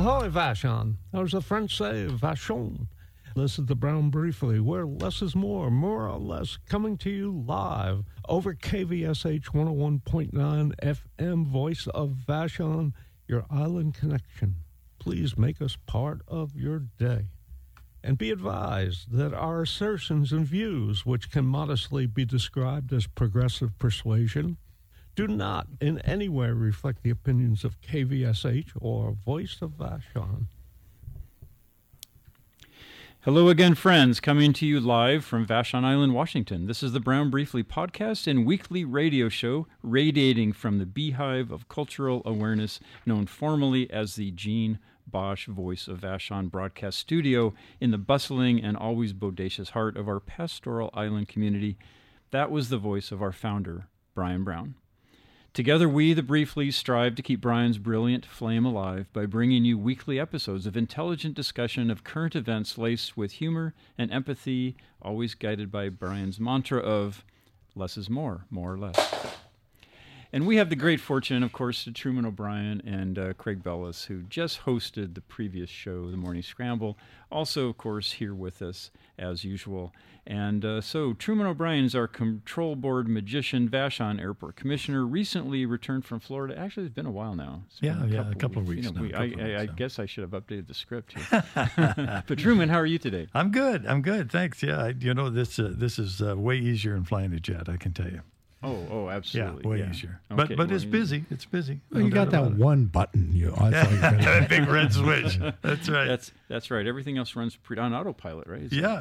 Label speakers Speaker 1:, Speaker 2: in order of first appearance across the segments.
Speaker 1: Ahoy, Vashon. Or as the French say, Vachon. This is the Brown Briefly, where less is more or less, coming to you live over KVSH 101.9 FM, voice of Vashon, your island connection. Please make us part of your day. And be advised that our assertions and views, which can modestly be described as progressive persuasion, do not in any way reflect the opinions of KVSH or Voice of Vashon.
Speaker 2: Hello again, friends, coming to you live from Vashon Island, Washington. This is the Brown Briefly podcast and weekly radio show radiating from the beehive of cultural awareness known formally as the Gene Bosch Voice of Vashon broadcast studio in the bustling and always bodacious heart of our pastoral island community. That was the voice of our founder, Brian Brown. Together, we, the Briefly, strive to keep Brian's brilliant flame alive by bringing you weekly episodes of intelligent discussion of current events laced with humor and empathy, always guided by Brian's mantra of less is more or less. And we have the great fortune, of course, to Truman O'Brien and Craig Bellis, who just hosted the previous show, The Morning Scramble, also, of course, here with us as usual. And so Truman O'Brien is our control board magician, Vashon Airport Commissioner, recently returned from Florida. Actually, it's been a while now.
Speaker 3: A couple of weeks now.
Speaker 2: I guess I should have updated the script here. But Truman, how are you today?
Speaker 3: I'm good. Thanks. Yeah, this is way easier than flying a jet, I can tell you.
Speaker 2: Oh, absolutely.
Speaker 3: Yeah, way easier. Okay, but it's busy. It's busy.
Speaker 4: Well, you got that one button.
Speaker 3: That big red switch. That's right.
Speaker 2: That's right. Everything else runs on autopilot, right?
Speaker 3: Yeah.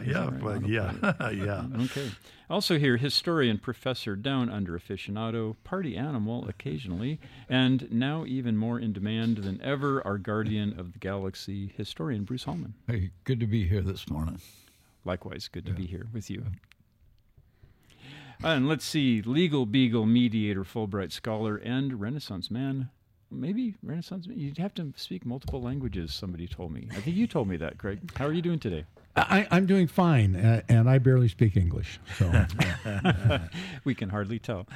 Speaker 2: Okay. Also here, historian, professor, down under aficionado, party animal occasionally, and now even more in demand than ever, our guardian of the galaxy, historian Bruce Hallman.
Speaker 4: Hey, good to be here this morning.
Speaker 2: Likewise, good to be here with you. And let's see, legal beagle, mediator, Fulbright scholar, and Renaissance man. Maybe Renaissance man. You'd have to speak multiple languages, somebody told me. I think you told me that, Craig. How are you doing today?
Speaker 4: I'm doing fine, and I barely speak English. So
Speaker 2: we can hardly tell.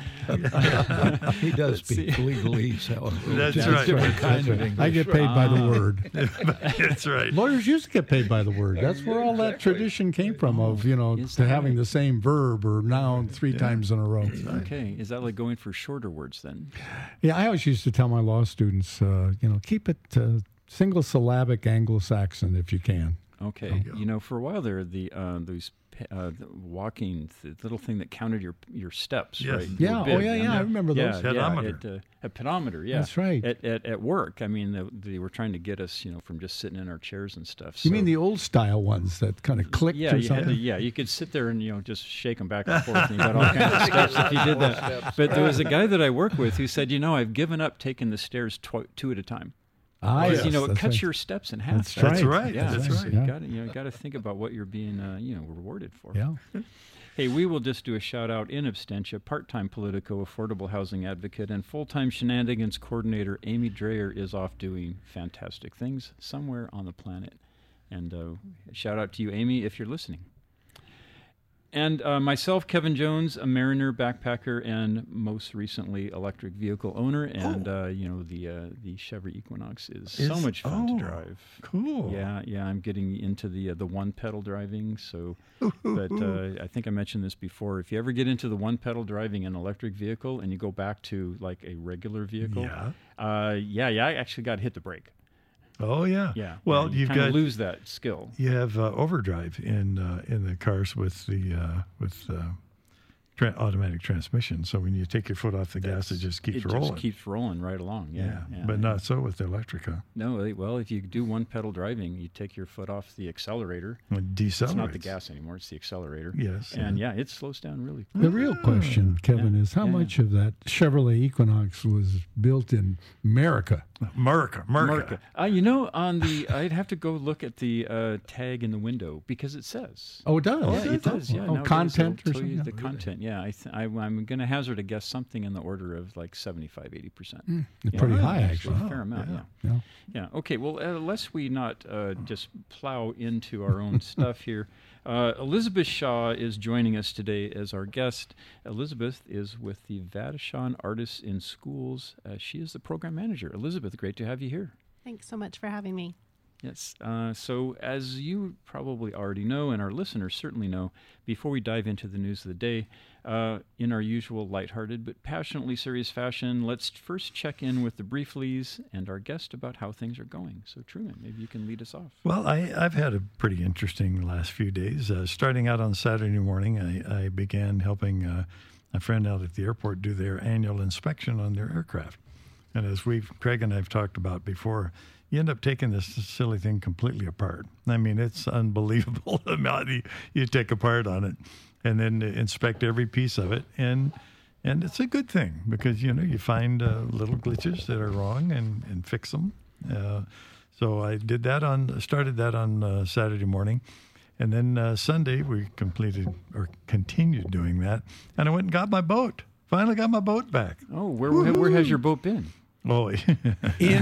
Speaker 4: He does speak legalese.
Speaker 3: That's right.
Speaker 4: Kind of English. I get paid by the word.
Speaker 3: That's right.
Speaker 4: Lawyers used to get paid by the word. That's where all that tradition came from of, to having the same verb or noun three times in a row.
Speaker 2: Okay. Is that like going for shorter words then?
Speaker 4: Yeah, I always used to tell my law students, keep it single syllabic Anglo-Saxon if you can.
Speaker 2: Okay, for a while there, the walking, the little thing that counted your steps,
Speaker 3: yes.
Speaker 2: right?
Speaker 4: Yeah, I remember those.
Speaker 3: Pedometer.
Speaker 2: A pedometer, yeah.
Speaker 4: That's right.
Speaker 2: At work, I mean, they were trying to get us, from just sitting in our chairs and stuff.
Speaker 4: You mean the old style ones that kind of clicked or something?
Speaker 2: You could sit there and, just shake them back and forth, and you got all kinds of steps if you did that. But there was a guy that I work with who said, I've given up taking the stairs two at a time. Because it cuts your steps in half.
Speaker 3: That's right.
Speaker 2: Yeah,
Speaker 3: that's right.
Speaker 2: You got to think about what you're being rewarded for.
Speaker 4: Yeah.
Speaker 2: Hey, we will just do a shout out in absentia. Part-time Politico, affordable housing advocate, and full-time shenanigans coordinator Amy Dreyer is off doing fantastic things somewhere on the planet. And shout out to you, Amy, if you're listening. And myself, Kevin Jones, a mariner, backpacker, and most recently electric vehicle owner. And the Chevy Equinox is so much fun to drive.
Speaker 3: Cool.
Speaker 2: Yeah. I'm getting into the one pedal driving. So, but I think I mentioned this before. If you ever get into the one pedal driving an electric vehicle and you go back to like a regular vehicle, I actually got to hit the brake.
Speaker 3: Oh yeah.
Speaker 2: Yeah.
Speaker 3: Well,
Speaker 2: you kind of lose that skill.
Speaker 3: You have overdrive in the cars with the automatic transmission. So when you take your foot off the gas, it just keeps rolling. It just
Speaker 2: keeps rolling right along. Yeah.
Speaker 3: But not so with the electric, huh?
Speaker 2: No. Well, if you do one pedal driving, you take your foot off the accelerator.
Speaker 3: It decelerates.
Speaker 2: It's not the gas anymore; it's the accelerator.
Speaker 3: Yes.
Speaker 2: And it slows down really quick.
Speaker 4: The real question, Kevin, is how much of that Chevrolet Equinox was built in America?
Speaker 3: America.
Speaker 2: I'd have to go look at the tag in the window because it says.
Speaker 4: Oh, it does.
Speaker 2: Yeah, it does. Yeah.
Speaker 4: Content or something.
Speaker 2: The content. Yeah. I'm going to hazard a guess something in the order of like 75-80%.
Speaker 4: Pretty high, actually.
Speaker 2: A fair amount. Yeah. Okay. Well, lest we not just plow into our own stuff here. Elizabeth Shaw is joining us today as our guest. Elizabeth is with the Vashon Artists in Schools. She is the program manager. Elizabeth, great to have you here.
Speaker 5: Thanks so much for having me.
Speaker 2: Yes. So as you probably already know, and our listeners certainly know, before we dive into the news of the day, in our usual lighthearted but passionately serious fashion, let's first check in with the Brieflies and our guest about how things are going. So Truman, maybe you can lead us off.
Speaker 3: Well, I've had a pretty interesting last few days. Starting out on Saturday morning, I began helping a friend out at the airport do their annual inspection on their aircraft. And as Craig and I have talked about before, you end up taking this silly thing completely apart. I mean, it's unbelievable the amount you take apart on it, and then inspect every piece of it. And it's a good thing because, you find little glitches that are wrong and fix them. So I started that on Saturday morning. And then Sunday we continued doing that. And I went and got my boat. Finally got my boat back.
Speaker 2: Oh, where has your boat been?
Speaker 3: Oh,
Speaker 4: in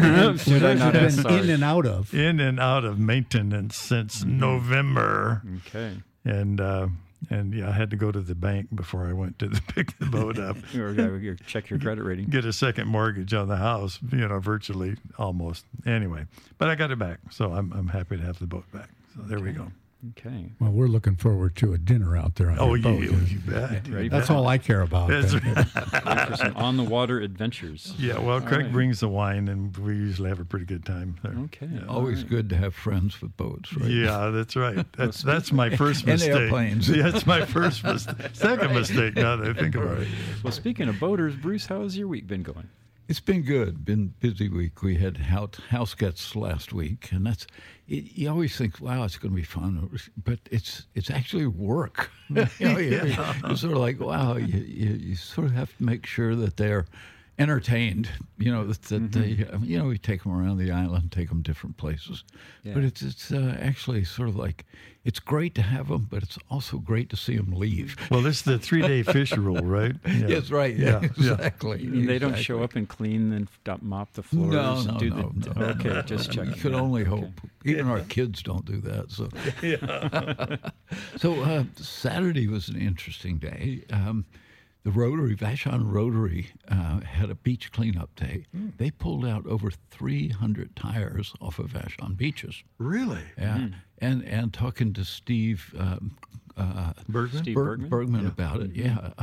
Speaker 4: and out of.
Speaker 3: In and out of maintenance since November.
Speaker 2: Okay.
Speaker 3: And I had to go to the bank before I went to pick the boat up.
Speaker 2: or check your credit rating.
Speaker 3: Get a second mortgage on the house, virtually almost. Anyway, but I got it back, so I'm happy to have the boat back. So there we go.
Speaker 2: Okay.
Speaker 4: Well, we're looking forward to a dinner out there on your boat.
Speaker 3: You bet.
Speaker 4: That's all I care about.
Speaker 3: That's
Speaker 2: right. For some on-the-water adventures.
Speaker 3: Yeah, well, Craig brings the wine, and we usually have a pretty good time there.
Speaker 2: Okay.
Speaker 3: Yeah.
Speaker 6: Always good to have friends with boats, right?
Speaker 3: Yeah, that's right. That's my first mistake.
Speaker 6: And airplanes.
Speaker 3: Yeah, that's my first mistake. Second mistake, now that I think about it.
Speaker 2: Well, speaking of boaters, Bruce, how has your week been going?
Speaker 6: It's been good. Been a busy week. We had house gets last week, and you always think, wow, it's going to be fun, but it's actually work. You're sort of like, wow, you sort of have to make sure that they're entertained. We take them around the island, take them different places, but it's actually sort of like, it's great to have them, but it's also great to see them leave.
Speaker 3: Well, this is the 3-day fish rule, right?
Speaker 6: Yeah. Yes, right. Yeah, exactly.
Speaker 2: You mean they don't show up and clean and mop the floors?
Speaker 6: No.
Speaker 2: Okay, just checking.
Speaker 6: You could only hope. Even our kids don't do that. So, So Saturday was an interesting day. The Vashon Rotary, had a beach cleanup day. They pulled out over 300 tires off of Vashon beaches.
Speaker 3: Really?
Speaker 6: Yeah. And talking to Steve Bergman about it,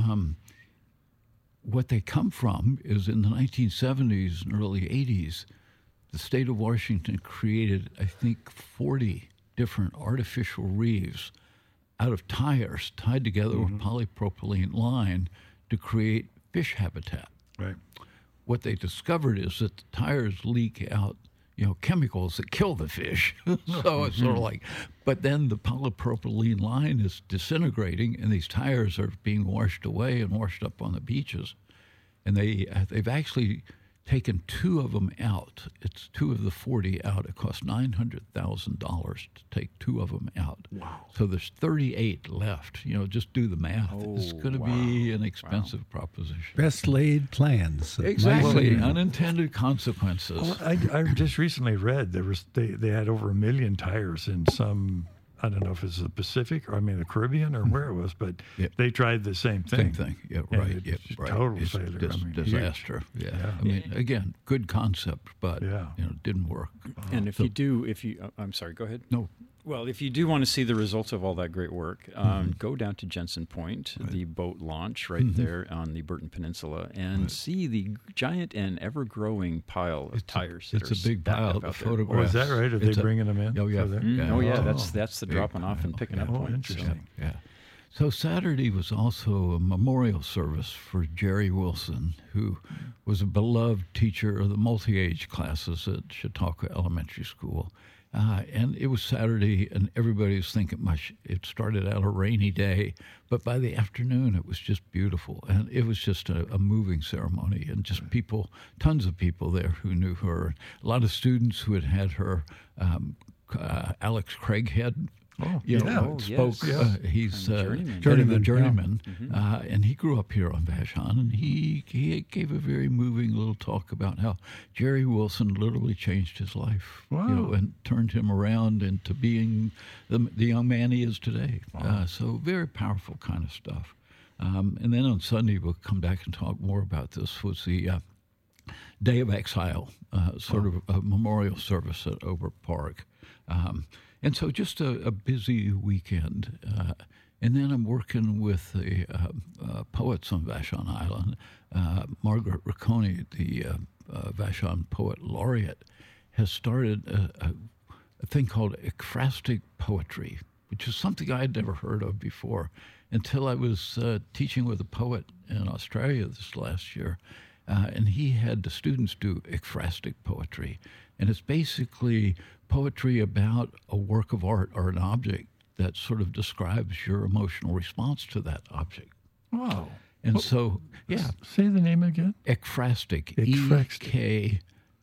Speaker 6: what they come from is in the 1970s and early 80s, the state of Washington created, I think, 40 different artificial reefs out of tires tied together with polypropylene line to create fish habitat.
Speaker 3: Right.
Speaker 6: What they discovered is that the tires leak out, chemicals that kill the fish. So it's sort of like, but then the polypropylene line is disintegrating, and these tires are being washed away and washed up on the beaches. And they've actually taken 2 of them out. It's 2 of the 40 out. It costs $900,000 to take 2 of them out. Wow. So there's 38 left. Just do the math. It's going to be an expensive proposition.
Speaker 4: Best laid plans.
Speaker 6: Exactly. Unintended consequences.
Speaker 3: Well, I just recently read they had over 1 million tires in some, I don't know if it's the Pacific or the Caribbean or where it was, but they tried the same thing.
Speaker 6: Same thing. Yeah, right.
Speaker 3: Total
Speaker 6: it's
Speaker 3: failure.
Speaker 6: Disaster. Yeah. Again, good concept, but didn't work.
Speaker 2: And I'm sorry, go ahead.
Speaker 6: No.
Speaker 2: Well, if you do want to see the results of all that great work, go down to Jensen Point, the boat launch right there on the Burton Peninsula, and see the giant and ever-growing pile of tires.
Speaker 6: It's a big pile of photographs.
Speaker 3: Oh, is that right? Are they bringing them in?
Speaker 6: Oh, yeah.
Speaker 2: That's the dropping off and picking up point.
Speaker 3: Interesting.
Speaker 6: So. Yeah. So Saturday was also a memorial service for Jerry Wilson, who was a beloved teacher of the multi-age classes at Chautauqua Elementary School. And it was Saturday, and everybody was thinking, it started out a rainy day, but by the afternoon, it was just beautiful. And it was just a moving ceremony, and just tons of people there who knew her. A lot of students who had her. Alex Craighead spoke.
Speaker 2: Yes.
Speaker 6: He's
Speaker 4: Journeyman.
Speaker 6: Journeyman, and he grew up here on Vashon, and he gave a very moving little talk about how Jerry Wilson literally changed his life, and turned him around into being the young man he is today. Wow. So very powerful kind of stuff. And then on Sunday, we'll come back and talk more about this, was the Day of Exile, sort of a memorial service at Ober Park. And so just a busy weekend. And then I'm working with the poets on Vashon Island. Margaret Ricconi, the Vashon Poet Laureate, has started a thing called ekphrastic poetry, which is something I had never heard of before until I was teaching with a poet in Australia this last year. And he had the students do ekphrastic poetry. And it's basically poetry about a work of art or an object that sort of describes your emotional response to that object.
Speaker 3: Wow.
Speaker 6: And so, yeah.
Speaker 3: Say the name again.
Speaker 6: Ekphrastic.
Speaker 3: Ekphrastic.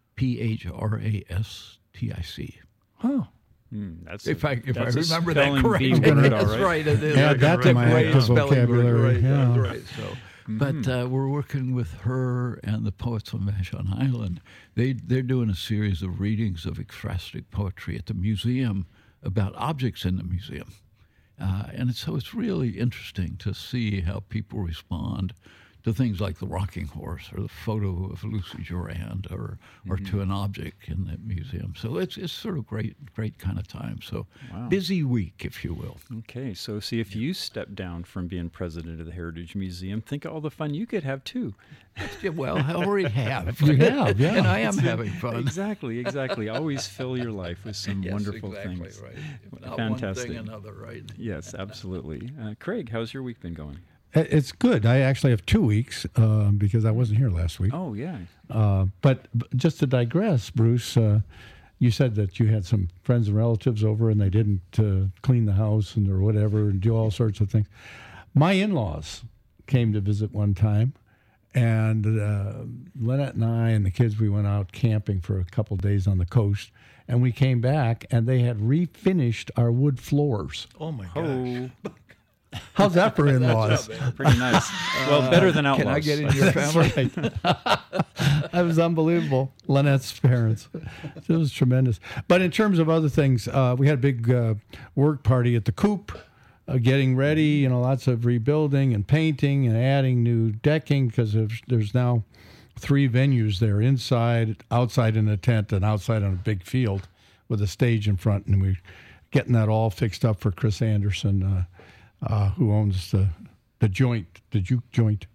Speaker 6: EKPHRASTIC.
Speaker 3: Oh.
Speaker 2: That's
Speaker 6: If I remember that
Speaker 2: spelling
Speaker 6: correctly.
Speaker 2: bee word, all
Speaker 6: That's
Speaker 2: right.
Speaker 6: right. It is.
Speaker 4: Add that to my
Speaker 6: Great
Speaker 4: active
Speaker 6: spelling word,
Speaker 4: vocabulary.
Speaker 6: right,
Speaker 4: Yeah.
Speaker 6: that's right. So, but we're working with her and the poets on Vashon Island. They're doing a series of readings of ekphrastic poetry at the museum about objects in the museum. And so it's really interesting to see how people respond to things like the rocking horse or the photo of Lucy Durand or to an object in the museum. So it's sort of great kind of time. So busy week, if you will.
Speaker 2: Okay, so see, if you step down from being president of the Heritage Museum, think of all the fun you could have too.
Speaker 6: Yeah, well, I already have.
Speaker 4: You have, yeah.
Speaker 6: And I am having fun.
Speaker 2: Exactly. Always fill your life with some
Speaker 6: Yes,
Speaker 2: wonderful
Speaker 6: exactly,
Speaker 2: things.
Speaker 6: right. If not
Speaker 2: Fantastic.
Speaker 6: one thing, another, right?
Speaker 2: Yes, absolutely. Craig, how's your week been going?
Speaker 4: It's good. I actually have 2 weeks because I wasn't here last week.
Speaker 2: Oh, yeah.
Speaker 4: But just to digress, Bruce, you said that you had some friends and relatives over and they didn't clean the house or whatever and do all sorts of things. My in-laws came to visit one time, and Lynette and I and the kids, we went out camping for a couple days on the coast, and we came back and they had refinished our wood floors.
Speaker 3: Oh, my gosh.
Speaker 2: Oh,
Speaker 4: How's that for in-laws?
Speaker 2: pretty nice. Well, better than outlaws.
Speaker 6: Can I get in your family?
Speaker 4: That was unbelievable. Lynette's parents. It was tremendous. But in terms of other things, we had a big work party at the Coop, getting ready, lots of rebuilding and painting and adding new decking because there's now 3 venues there, inside, outside in a tent, and outside on a big field with a stage in front. And we're getting that all fixed up for Chris Anderson, who owns the joint, the Juke Joint.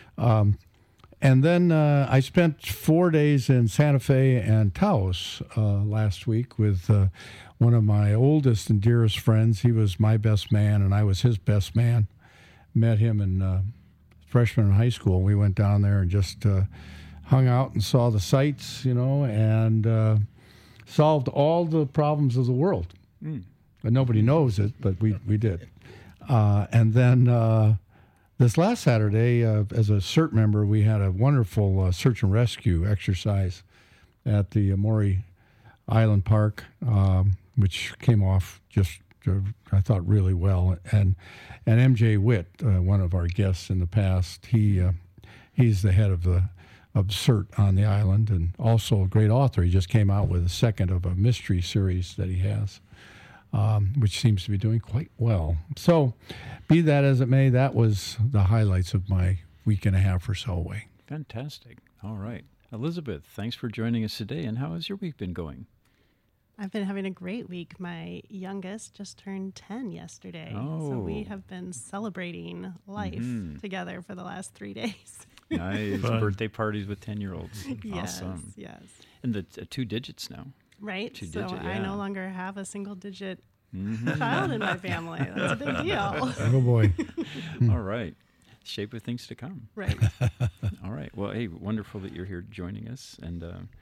Speaker 4: And then I spent 4 days in Santa Fe and Taos last week with one of my oldest and dearest friends. He was my best man, and I was his best man. Met him in freshman in high school. We went down there and just hung out and saw the sights, and solved all the problems of the world. And nobody knows it, but we did. And then this last Saturday, as a CERT member, we had a wonderful search and rescue exercise at the Maury Island Park, which came off just, I thought, really well. And MJ Witt, one of our guests in the past, he's the head of CERT on the island and also a great author. He just came out with a second of a mystery series that he has. Which seems to be doing quite well. So, be that as it may, that was the highlights of my week and a half or so away.
Speaker 2: Fantastic. All right. Elizabeth, thanks for joining us today. And how has your week been going?
Speaker 5: I've been having a great week. My youngest just turned 10 yesterday.
Speaker 2: Oh.
Speaker 5: So we have been celebrating life together for the last 3 days.
Speaker 2: Nice. Birthday parties with 10-year-olds.
Speaker 5: Yes,
Speaker 2: Awesome.
Speaker 5: yes.
Speaker 2: And the 2 digits now.
Speaker 5: Right?
Speaker 2: 2
Speaker 5: So
Speaker 2: digit,
Speaker 5: I
Speaker 2: yeah.
Speaker 5: no longer have a single-digit child in my family. That's a big deal.
Speaker 4: Oh, boy.
Speaker 2: All right. Shape of things to come.
Speaker 5: Right.
Speaker 2: All right. Well, hey, wonderful that you're here joining us. And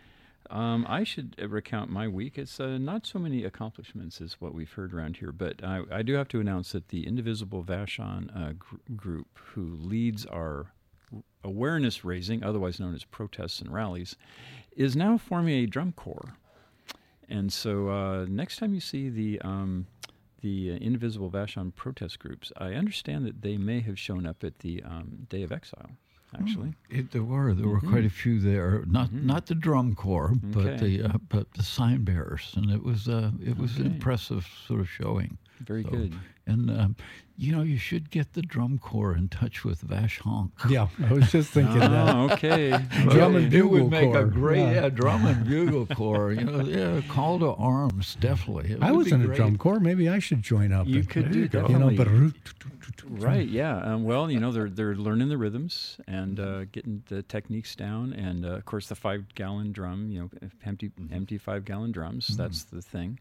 Speaker 2: I should recount my week. It's not so many accomplishments as what we've heard around here, but I do have to announce that the Indivisible Vashon group, who leads our awareness raising, otherwise known as protests and rallies, is now forming a drum corps. And so next time you see the Indivisible Vashon protest groups, I understand that they may have shown up at the Day of Exile, actually.
Speaker 6: There were quite a few there. Not the drum corps, but the sign bearers, and it was an impressive sort of showing.
Speaker 2: Very good.
Speaker 6: And, you should get the drum corps in touch with Vash Honk.
Speaker 4: Yeah, I was just thinking that.
Speaker 2: Oh, okay.
Speaker 4: Drum and
Speaker 6: It
Speaker 4: bugle
Speaker 6: would make
Speaker 4: corps.
Speaker 6: a great
Speaker 4: Yeah.
Speaker 6: drum and bugle corps. Call to arms, definitely. It
Speaker 4: I
Speaker 6: would
Speaker 4: was
Speaker 6: be
Speaker 4: in a
Speaker 6: great.
Speaker 4: drum corps. Maybe I should join up.
Speaker 2: You
Speaker 4: and-
Speaker 2: could do
Speaker 3: go.
Speaker 4: You know,
Speaker 2: definitely.
Speaker 4: but
Speaker 2: Right, yeah. Well, they're learning the rhythms and getting the techniques down, and of course the 5-gallon drum. Empty 5-gallon drums. That's the thing,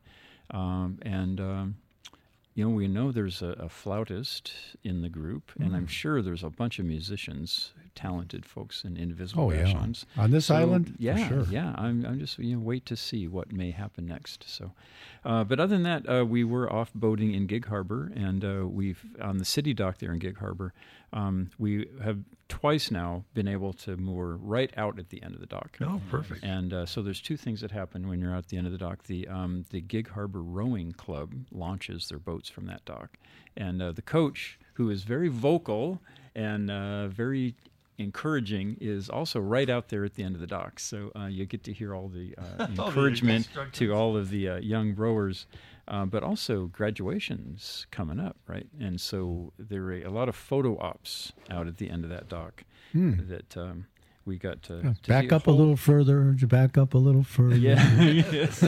Speaker 2: we know there's a flautist in the group, and I'm sure there's a bunch of musicians, talented folks in Invisible
Speaker 4: Oh, yeah.
Speaker 2: Vashons.
Speaker 4: On this island? For
Speaker 2: Yeah,
Speaker 4: sure.
Speaker 2: yeah. I'm just wait to see what may happen next. So, but other than that, we were off boating in Gig Harbor, and we've on the city dock there in Gig Harbor. We have twice now been able to moor right out at the end of the dock.
Speaker 3: Oh, perfect.
Speaker 2: And so there's two things that happen when you're out at the end of the dock. The Gig Harbor Rowing Club launches their boats from that dock. And the coach, who is very vocal and very encouraging, is also right out there at the end of the dock. So you get to hear all the encouragement to all of the young rowers. But also graduation's coming up, right? And so there are a lot of photo ops out at the end of that dock that we got to
Speaker 4: back
Speaker 2: see
Speaker 4: up a little further. Back up a little further.
Speaker 2: Yeah, yes.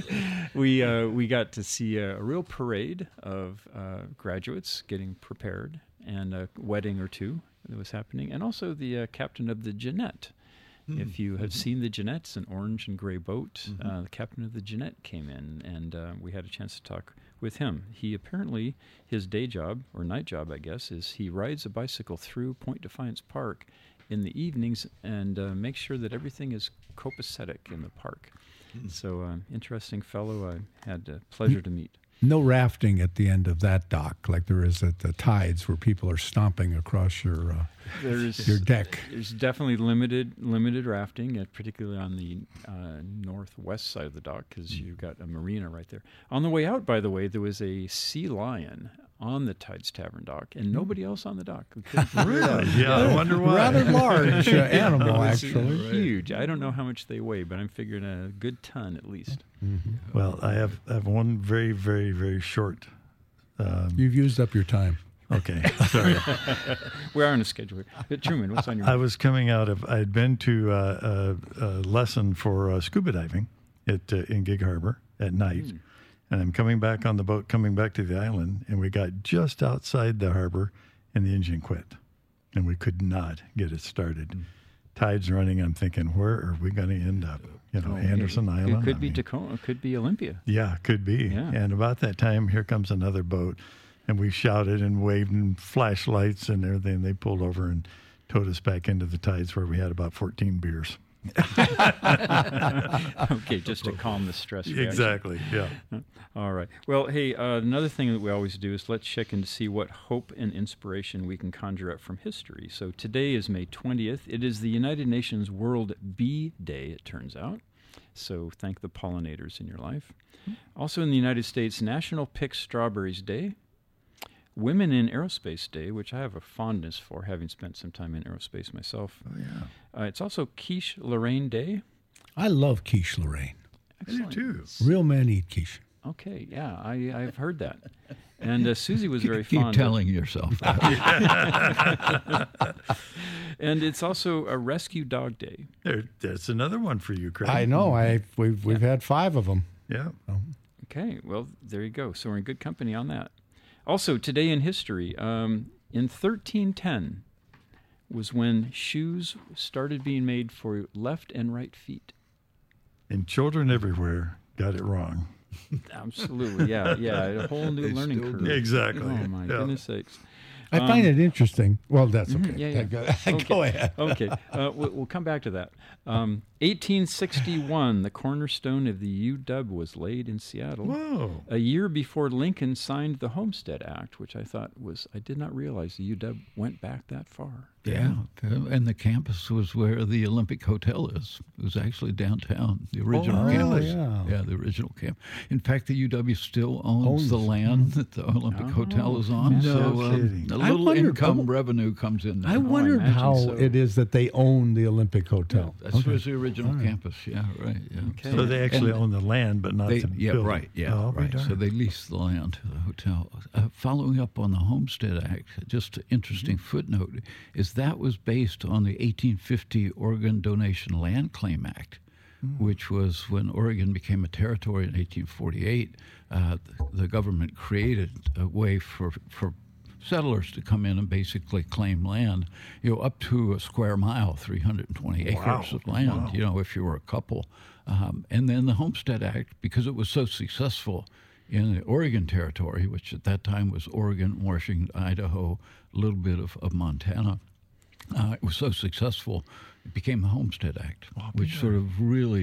Speaker 2: We got to see a real parade of graduates getting prepared, and a wedding or two that was happening, and also the captain of the Jeanette. If you have seen the Jeanette, it's an orange and gray boat. The captain of the Jeanette came in, and we had a chance to talk with him. He apparently, his day job, or night job, I guess, is he rides a bicycle through Point Defiance Park in the evenings and makes sure that everything is copacetic in the park. So, interesting fellow. I had the pleasure to meet.
Speaker 4: No rafting at the end of that dock like there is at the tides where people are stomping across your deck.
Speaker 2: There's definitely limited rafting, particularly on the northwest side of the dock, because you've got a marina right there. On the way out, by the way, there was a sea lion on the Tides Tavern dock, and nobody else on the dock. We couldn't figure it out.
Speaker 3: Yeah, I wonder why.
Speaker 4: Rather large animal,
Speaker 2: It's
Speaker 4: actually.
Speaker 2: huge. I don't know how much they weigh, but I'm figuring a good ton at least.
Speaker 3: Well, I have one very, very, very short.
Speaker 4: You've used up your time.
Speaker 3: Okay, sorry.
Speaker 2: We are on a schedule. But Truman, what's on your
Speaker 3: I was coming out of. I had been to a lesson for scuba diving in Gig Harbor at night, and I'm coming back on the boat, coming back to the island, and we got just outside the harbor, and the engine quit, and we could not get it started. Tides running. I'm thinking, where are we going to end up? Anderson Island.
Speaker 2: It could be Tacoma. It could be Olympia.
Speaker 3: Yeah, could be.
Speaker 2: Yeah.
Speaker 3: And about that time, here comes another boat. And we shouted and waved and flashlights and everything. They pulled over and towed us back into the tides where we had about 14 beers.
Speaker 2: Okay, just to calm the stress reaction.
Speaker 3: Exactly, yeah.
Speaker 2: All right. Well, hey, another thing that we always do is let's check in to see what hope and inspiration we can conjure up from history. So today is May 20th. It is the United Nations World Bee Day, it turns out. So thank the pollinators in your life. Also in the United States, National Pick Strawberries Day. Women in Aerospace Day, which I have a fondness for, having spent some time in aerospace myself.
Speaker 3: Oh, yeah.
Speaker 2: It's also Quiche Lorraine Day.
Speaker 4: I love quiche Lorraine.
Speaker 2: Excellent.
Speaker 3: I do too.
Speaker 4: Real men eat quiche.
Speaker 2: Okay, yeah, I've heard that. And Susie was very
Speaker 6: Keep
Speaker 2: fond
Speaker 6: telling yourself that.
Speaker 2: And it's also a Rescue Dog Day.
Speaker 3: That's another one for you, Craig.
Speaker 4: I know. We've had 5 of them.
Speaker 3: Yeah.
Speaker 2: Okay, well, there you go. So we're in good company on that. Also, today in history, in 1310 was when shoes started being made for left and right feet.
Speaker 3: And children everywhere got it wrong.
Speaker 2: Absolutely, yeah, a whole new
Speaker 6: They
Speaker 2: learning
Speaker 6: still
Speaker 2: curve.
Speaker 6: do.
Speaker 3: Exactly.
Speaker 2: Oh, my
Speaker 3: Yeah.
Speaker 2: goodness sakes.
Speaker 4: I find it interesting. Well, that's okay.
Speaker 2: Yeah.
Speaker 4: Go ahead.
Speaker 2: Okay, we'll come back to that. 1861, the cornerstone of the UW was laid in Seattle.
Speaker 3: Whoa.
Speaker 2: A year before Lincoln signed the Homestead Act, which I thought I did not realize the UW went back that far.
Speaker 6: Yeah, and the campus was where the Olympic Hotel is. It was actually downtown, the original campus.
Speaker 4: Yeah.
Speaker 6: The original camp. In fact, the UW still owns the land that the Olympic Hotel is on.
Speaker 3: No kidding.
Speaker 6: A
Speaker 4: I
Speaker 6: little
Speaker 4: wondered-
Speaker 6: income revenue comes in there.
Speaker 4: I wondered
Speaker 2: imagine
Speaker 4: how
Speaker 2: so.
Speaker 4: it is that they own the Olympic Hotel.
Speaker 6: That was the original campus. Yeah, right. Yeah.
Speaker 2: Okay.
Speaker 3: So they actually
Speaker 6: And
Speaker 3: own the land, but not the building.
Speaker 6: right. Yeah,
Speaker 3: Oh,
Speaker 6: right.
Speaker 3: darn.
Speaker 6: So they leased the land to the hotel. Following up on the Homestead Act, just an interesting footnote is that was based on the 1850 Oregon Donation Land Claim Act, which was when Oregon became a territory in 1848. The government created a way for settlers to come in and basically claim land, up to a square mile, 320 acres of land, if you were a couple. And then the Homestead Act, because it was so successful in the Oregon Territory, which at that time was Oregon, Washington, Idaho, a little bit of Montana, it was so successful, it became the Homestead Act, which sort of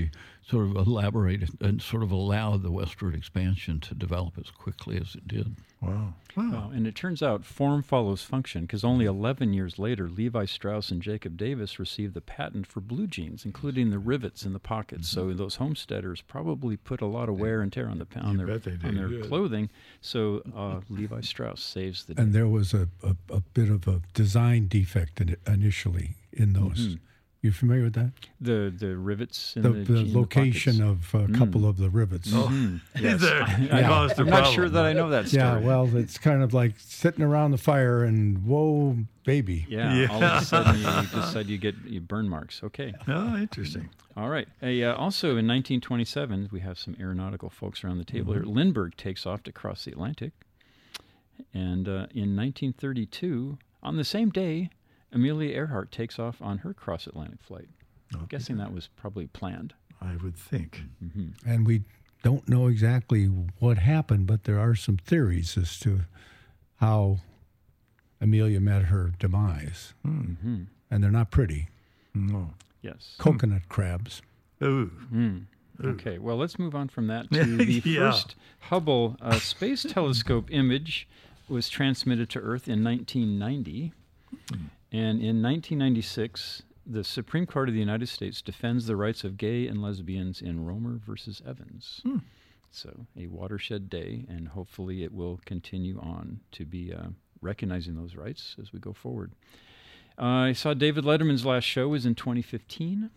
Speaker 6: elaborated and sort of allowed the westward expansion to develop as quickly as it did.
Speaker 3: Wow.
Speaker 2: Well, and it turns out form follows function, because only 11 years later, Levi Strauss and Jacob Davis received the patent for blue jeans, including the rivets in the pockets. So those homesteaders probably put a lot of wear and tear on their clothing. So Levi Strauss saves the day.
Speaker 4: And there was a bit of a design defect initially in those. You familiar with that?
Speaker 2: The rivets in
Speaker 4: The
Speaker 2: the jean
Speaker 4: location
Speaker 2: pockets.
Speaker 4: of a couple of the rivets.
Speaker 2: Yes.
Speaker 3: Caused a
Speaker 2: I'm not
Speaker 3: problem.
Speaker 2: sure that I know that story.
Speaker 4: Yeah, well, it's kind of like sitting around the fire and whoa, baby.
Speaker 2: Yeah, all of a sudden you decide you get burn marks. Okay.
Speaker 3: Oh, interesting.
Speaker 2: All right. Also in 1927, we have some aeronautical folks around the table here. Lindbergh takes off to cross the Atlantic. And in 1932, on the same day, Amelia Earhart takes off on her cross-Atlantic flight. I'm guessing that was probably planned.
Speaker 3: I would think.
Speaker 4: And we don't know exactly what happened, but there are some theories as to how Amelia met her demise. And they're not pretty.
Speaker 3: No.
Speaker 2: Yes.
Speaker 4: Coconut crabs.
Speaker 3: Ooh.
Speaker 2: Okay, well, let's move on from that to the first Hubble Space Telescope image was transmitted to Earth in 1990. And in 1996, the Supreme Court of the United States defends the rights of gay and lesbians in Romer versus Evans. So a watershed day, and hopefully it will continue on to be recognizing those rights as we go forward. I saw David Letterman's last show was in 2015.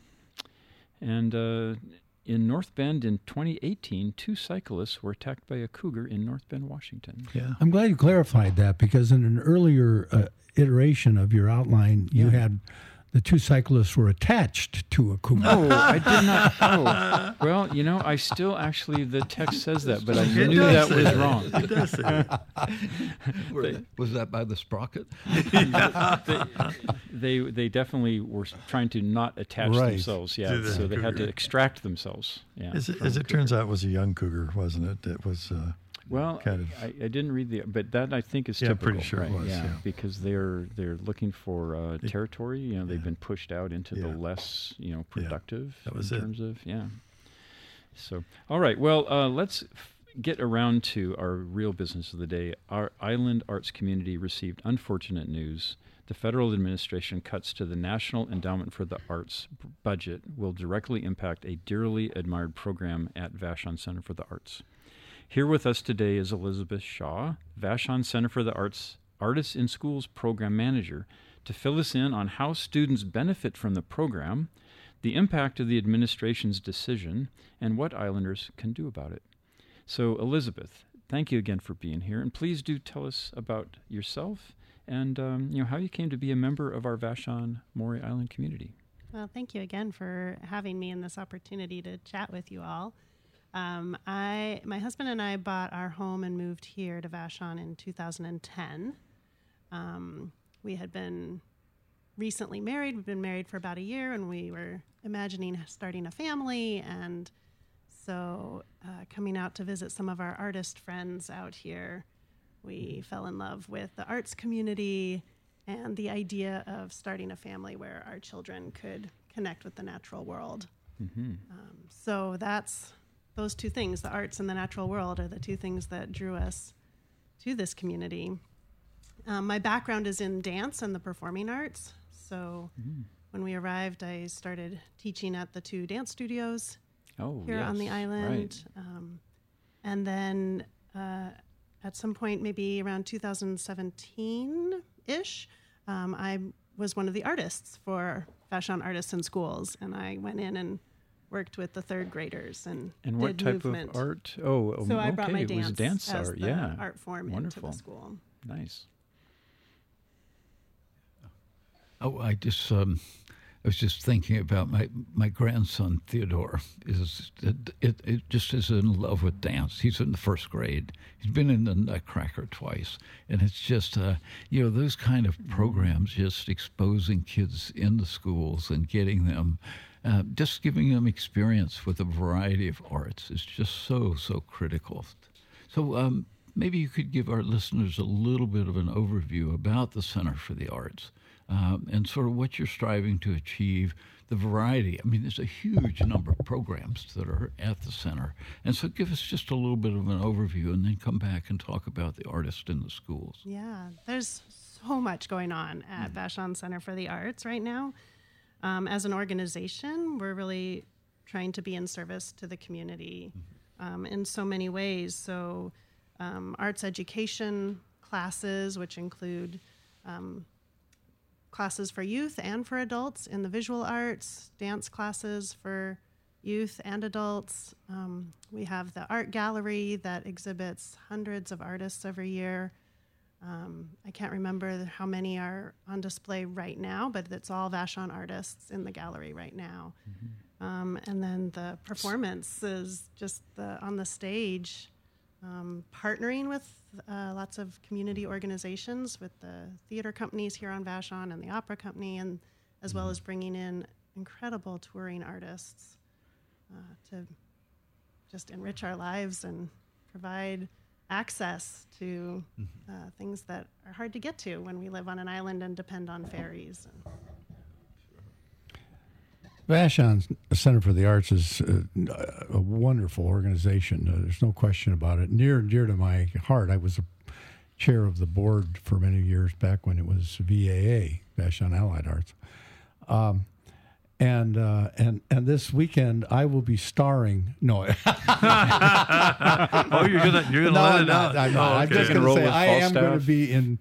Speaker 2: And in North Bend in 2018, 2 cyclists were attacked by a cougar in North Bend, Washington.
Speaker 3: Yeah.
Speaker 4: I'm glad you clarified that, because in an earlier iteration of your outline, you had the 2 cyclists were attached to a cougar.
Speaker 2: Oh, I did not. Oh, well, I still actually, the text says that, but I knew that was wrong.
Speaker 3: It does say.
Speaker 6: Was that by the sprocket?
Speaker 2: They definitely were trying to not attach
Speaker 4: Right.
Speaker 2: themselves. Yeah,
Speaker 3: To the
Speaker 2: so they had to
Speaker 3: cougar.
Speaker 2: extract themselves. Yeah.
Speaker 3: As it turns out, it was a young cougar, wasn't it? It was.
Speaker 2: Well,
Speaker 3: kind of-
Speaker 2: I didn't read but that I think is
Speaker 3: Yeah, I'm
Speaker 2: typical.
Speaker 3: pretty sure it
Speaker 2: right?
Speaker 3: was, yeah.
Speaker 2: Because they're looking for territory. They've been pushed out into the
Speaker 3: Yeah.
Speaker 2: less productive
Speaker 3: that was
Speaker 2: in
Speaker 3: it.
Speaker 2: terms of So all right, well let's get around to our real business of the day. Our island arts community received unfortunate news. The federal administration cuts to the National Endowment for the Arts budget will directly impact a dearly admired program at Vashon Center for the Arts. Here with us today is Elizabeth Shaw, Vashon Center for the Arts Artists in Schools Program Manager, to fill us in on how students benefit from the program, the impact of the administration's decision, and what Islanders can do about it. So, Elizabeth, thank you again for being here, and please do tell us about yourself and how you came to be a member of our Vashon Maury Island community.
Speaker 5: Well, thank you again for having me and this opportunity to chat with you all. My husband and I bought our home and moved here to Vashon in 2010. We had been recently married. We've been married for about a year, and we were imagining starting a family. And so coming out to visit some of our artist friends out here, we fell in love with the arts community and the idea of starting a family where our children could connect with the natural world. So those 2 things, the arts and the natural world, are the 2 things that drew us to this community. My background is in dance and the performing arts, So when we arrived, I started teaching at the 2 dance studios here
Speaker 2: yes,
Speaker 5: on the island.
Speaker 2: Right.
Speaker 5: And then at some point, maybe around 2017-ish, I was one of the artists for Vashon Artists in Schools. And I went in and worked with the 3rd graders and
Speaker 2: what
Speaker 5: did
Speaker 2: type
Speaker 5: movement.
Speaker 2: of art? Oh,
Speaker 5: So I
Speaker 2: okay.
Speaker 5: brought my
Speaker 2: It was
Speaker 5: dance
Speaker 2: dance
Speaker 5: as
Speaker 2: art.
Speaker 5: the
Speaker 2: Yeah.
Speaker 5: art form
Speaker 2: Wonderful.
Speaker 5: into the school.
Speaker 2: Nice.
Speaker 6: Oh, I was just thinking about my grandson Theodore. It just is in love with dance. He's in the 1st grade. He's been in the Nutcracker twice, and it's just those kind of programs, just exposing kids in the schools and getting them, just giving them experience with a variety of arts is just so critical. So maybe you could give our listeners a little bit of an overview about the Center for the Arts. And sort of what you're striving to achieve, the variety. I mean, there's a huge number of programs that are at the center. And so give us just a little bit of an overview and then come back and talk about the artists in the schools.
Speaker 5: Yeah, there's so much going on at Vashon Center for the Arts right now. As an organization, we're really trying to be in service to the community in so many ways. So arts education classes, which include classes for youth and for adults in the visual arts, dance classes for youth and adults. We have the art gallery that exhibits hundreds of artists every year. I can't remember how many are on display right now, but it's all Vashon artists in the gallery right now. And then the performance is just on the stage, partnering with lots of community organizations, with the theater companies here on Vashon and the opera company, and as well as bringing in incredible touring artists to just enrich our lives and provide access to things that are hard to get to when we live on an island and depend on ferries.
Speaker 4: Vashon Center for the Arts is a wonderful organization. There's no question about it. Near and dear to my heart. I was a chair of the board for many years back when it was VAA, Vashon Allied Arts. And this weekend I will be starring. No.
Speaker 3: Oh, you're gonna let it out.
Speaker 4: I'm not. I'm just going to say I am going to be in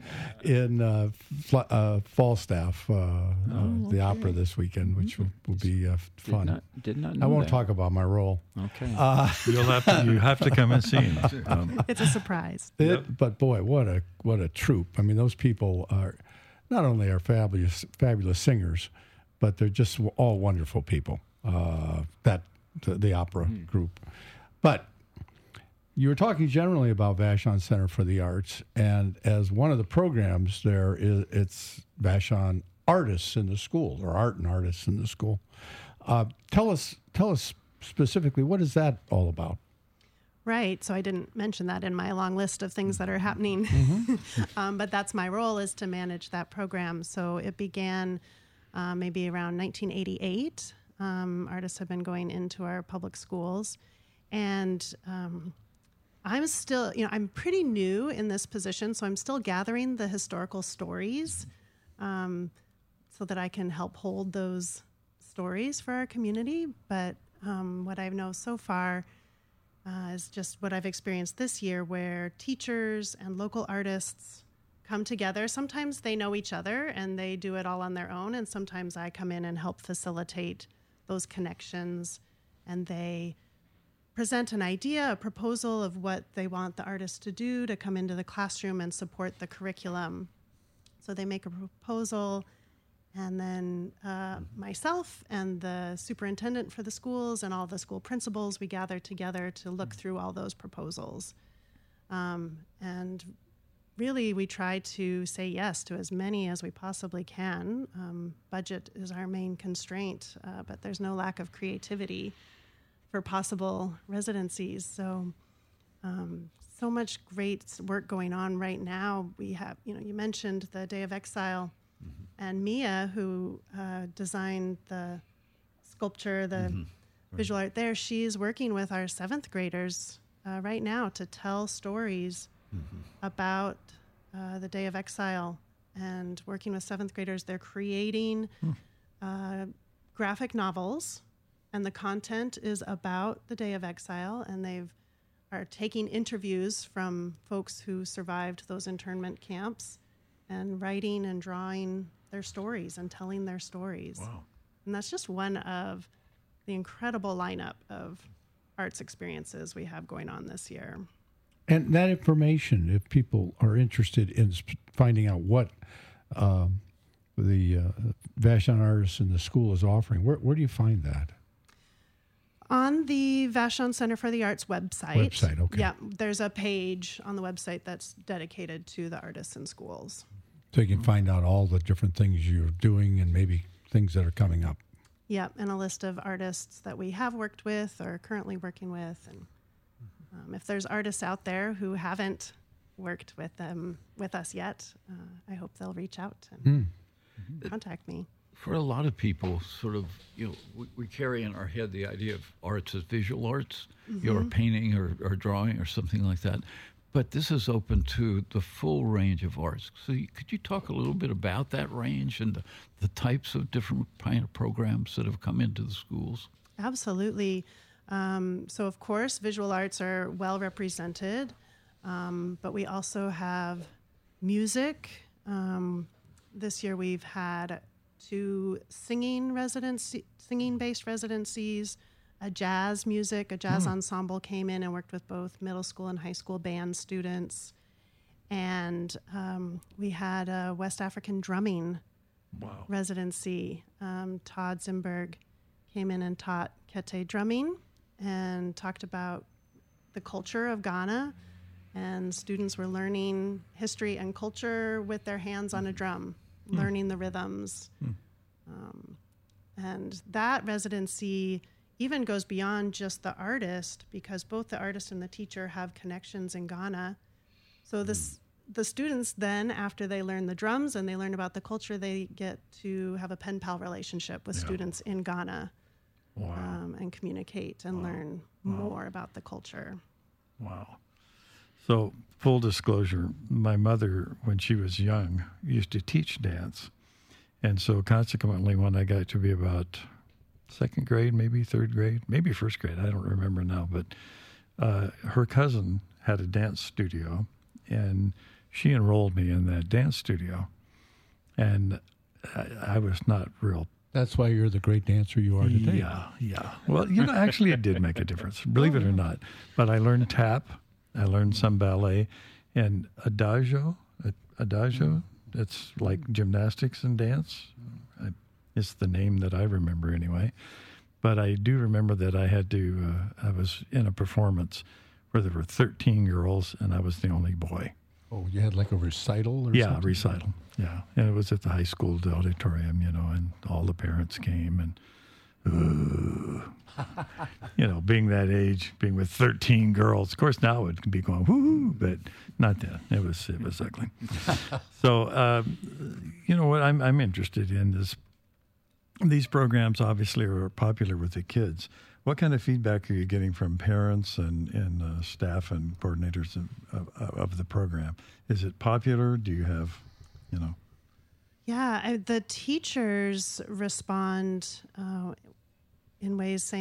Speaker 4: Falstaff, the opera this weekend, which will be fun.
Speaker 2: Did not know
Speaker 4: I won't
Speaker 2: that.
Speaker 4: talk about my role.
Speaker 2: Okay.
Speaker 3: You have to come and see him.
Speaker 5: It's a surprise.
Speaker 4: But boy, what a troupe! I mean, those people are not only are fabulous singers, but they're just all wonderful people. The opera group. But you were talking generally about Vashon Center for the Arts, and as one of the programs there it's Vashon Artists in the School, or Art and Artists in the School. Tell us specifically, what is that all about?
Speaker 5: Right. So I didn't mention that in my long list of things that are happening. But that's my role, is to manage that program. So it began maybe around 1988. Artists have been going into our public schools. And I'm still, I'm pretty new in this position, so I'm still gathering the historical stories so that I can help hold those stories for our community. But what I know so far is just what I've experienced this year, where teachers and local artists come together. Sometimes they know each other and they do it all on their own, and sometimes I come in and help facilitate those connections, and they present an idea, a proposal of what they want the artists to do to come into the classroom and support the curriculum. So they make a proposal, and then myself and the superintendent for the schools and all the school principals, we gather together to look through all those proposals. And really, we try to say yes to as many as we possibly can. Budget is our main constraint, but there's no lack of creativity for possible residencies. So so much great work going on right now. We have, you mentioned the Day of Exile, and Mia, who designed the sculpture, the visual art there, she's working with our 7th graders right now to tell stories about the Day of Exile and working with 7th graders. They're creating graphic novels, and the content is about the Day of Exile, and are taking interviews from folks who survived those internment camps and writing and drawing their stories and telling their stories.
Speaker 3: Wow.
Speaker 5: And that's just one of the incredible lineup of arts experiences we have going on this year.
Speaker 4: And that information, if people are interested in finding out what the Vashon Artists in the school is offering, where do you find that?
Speaker 5: On the Vashon Center for the Arts website.
Speaker 4: Okay.
Speaker 5: Yeah, there's a page on the website that's dedicated to the artists in schools.
Speaker 4: So you can find out all the different things you're doing and maybe things that are coming up.
Speaker 5: Yeah, and a list of artists that we have worked with or are currently working with. And if there's artists out there who haven't worked with us yet, I hope they'll reach out and contact me.
Speaker 6: For a lot of people, sort of, we carry in our head the idea of arts as visual arts, or painting or drawing or something like that. But this is open to the full range of arts. So could you talk a little bit about that range and the types of different kind of programs that have come into the schools?
Speaker 5: Absolutely. So, of course, visual arts are well represented, but we also have music. This year we've had 2 singing-based residencies, a jazz ensemble came in and worked with both middle school and high school band students. And we had a West African drumming residency. Todd Zimberg came in and taught Kete drumming and talked about the culture of Ghana. And students were learning history and culture with their hands on a drum, learning the rhythms. And that residency even goes beyond just the artist, because both the artist and the teacher have connections in Ghana. So the students then, after they learn the drums and they learn about the culture, they get to have a pen pal relationship with students in Ghana. And communicate and learn more about the culture.
Speaker 3: Wow. So, full disclosure, my mother, when she was young, used to teach dance. And so, consequently, when I got to be about 2nd grade, maybe 3rd grade, maybe 1st grade, I don't remember now, but her cousin had a dance studio, and she enrolled me in that dance studio. And I was not real.
Speaker 4: That's why you're the great dancer you are today.
Speaker 3: Yeah. Well, actually, it did make a difference, believe it or not. But I learned tap, I learned some ballet, and adagio. It's like gymnastics and dance. It's the name that I remember anyway. But I do remember that I was in a performance where there were 13 girls, and I was the only boy.
Speaker 4: Oh, you had like a recital or something?
Speaker 3: Yeah, recital. Yeah. And it was at the high school auditorium, and all the parents came and, being that age, being with 13 girls. Of course, now it can be going, woo, but not then. It was ugly. So, what I'm interested in is these programs obviously are popular with the kids. What kind of feedback are you getting from parents and staff and coordinators of the program? Is it popular? Do you have,
Speaker 5: Yeah, the teachers respond in ways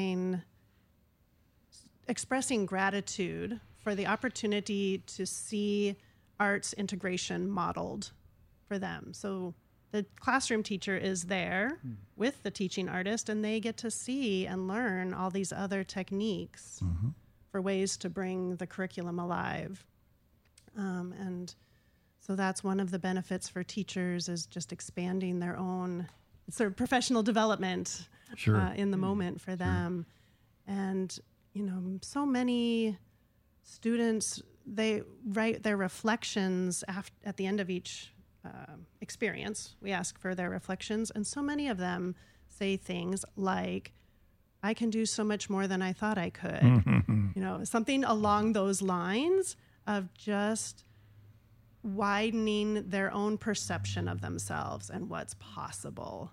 Speaker 5: expressing gratitude for the opportunity to see arts integration modeled for them. So the classroom teacher is there with the teaching artist, and they get to see and learn all these other techniques for ways to bring the curriculum alive. And so that's one of the benefits for teachers, is just expanding their own sort of professional development in the moment for them. And, so many students, they write their reflections at the end of each experience. We ask for their reflections, and so many of them say things like, I can do so much more than I thought I could. Something along those lines of just widening their own perception of themselves and what's possible.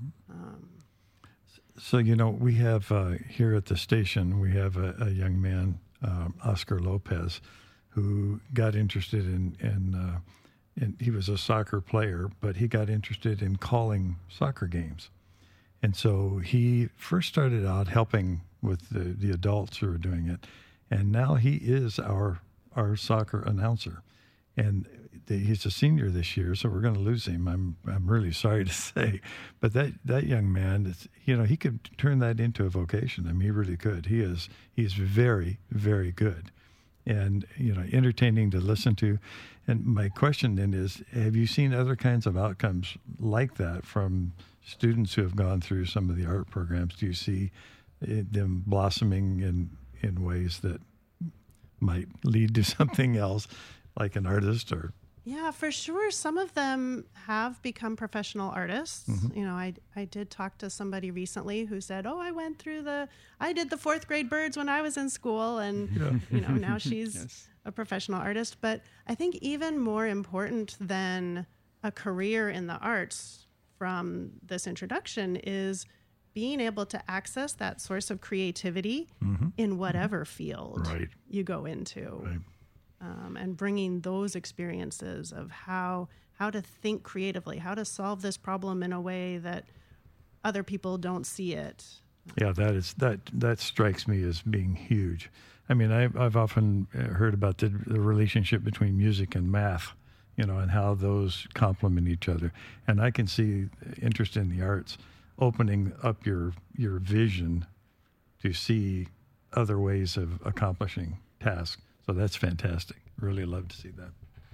Speaker 3: So, we have here at the station, we have a young man, Oscar Lopez, who got interested in and he was a soccer player, but he got interested in calling soccer games. And so he first started out helping with the adults who were doing it. And now he is our soccer announcer. And he's a senior this year, so we're going to lose him. I'm really sorry to say. But that young man, he could turn that into a vocation. I mean, he really could. He's very, very good. And, entertaining to listen to. And my question then is, have you seen other kinds of outcomes like that from students who have gone through some of the art programs? Do you see them blossoming in ways that might lead to something else, like an artist or?
Speaker 5: Yeah, for sure. Some of them have become professional artists. Mm-hmm. I did talk to somebody recently who said, I did the 4th grade birds when I was in school. And, now she's yes. a professional artist. But I think even more important than a career in the arts from this introduction is being able to access that source of creativity mm-hmm. in whatever field
Speaker 3: right.
Speaker 5: you go into.
Speaker 3: Right.
Speaker 5: And bringing those experiences of how to think creatively, how to solve this problem in a way that other people don't see it.
Speaker 3: Yeah, that strikes me as being huge. I mean, I've often heard about the relationship between music and math, and how those complement each other. And I can see interest in the arts opening up your vision to see other ways of accomplishing tasks. So that's fantastic. Really love to see that.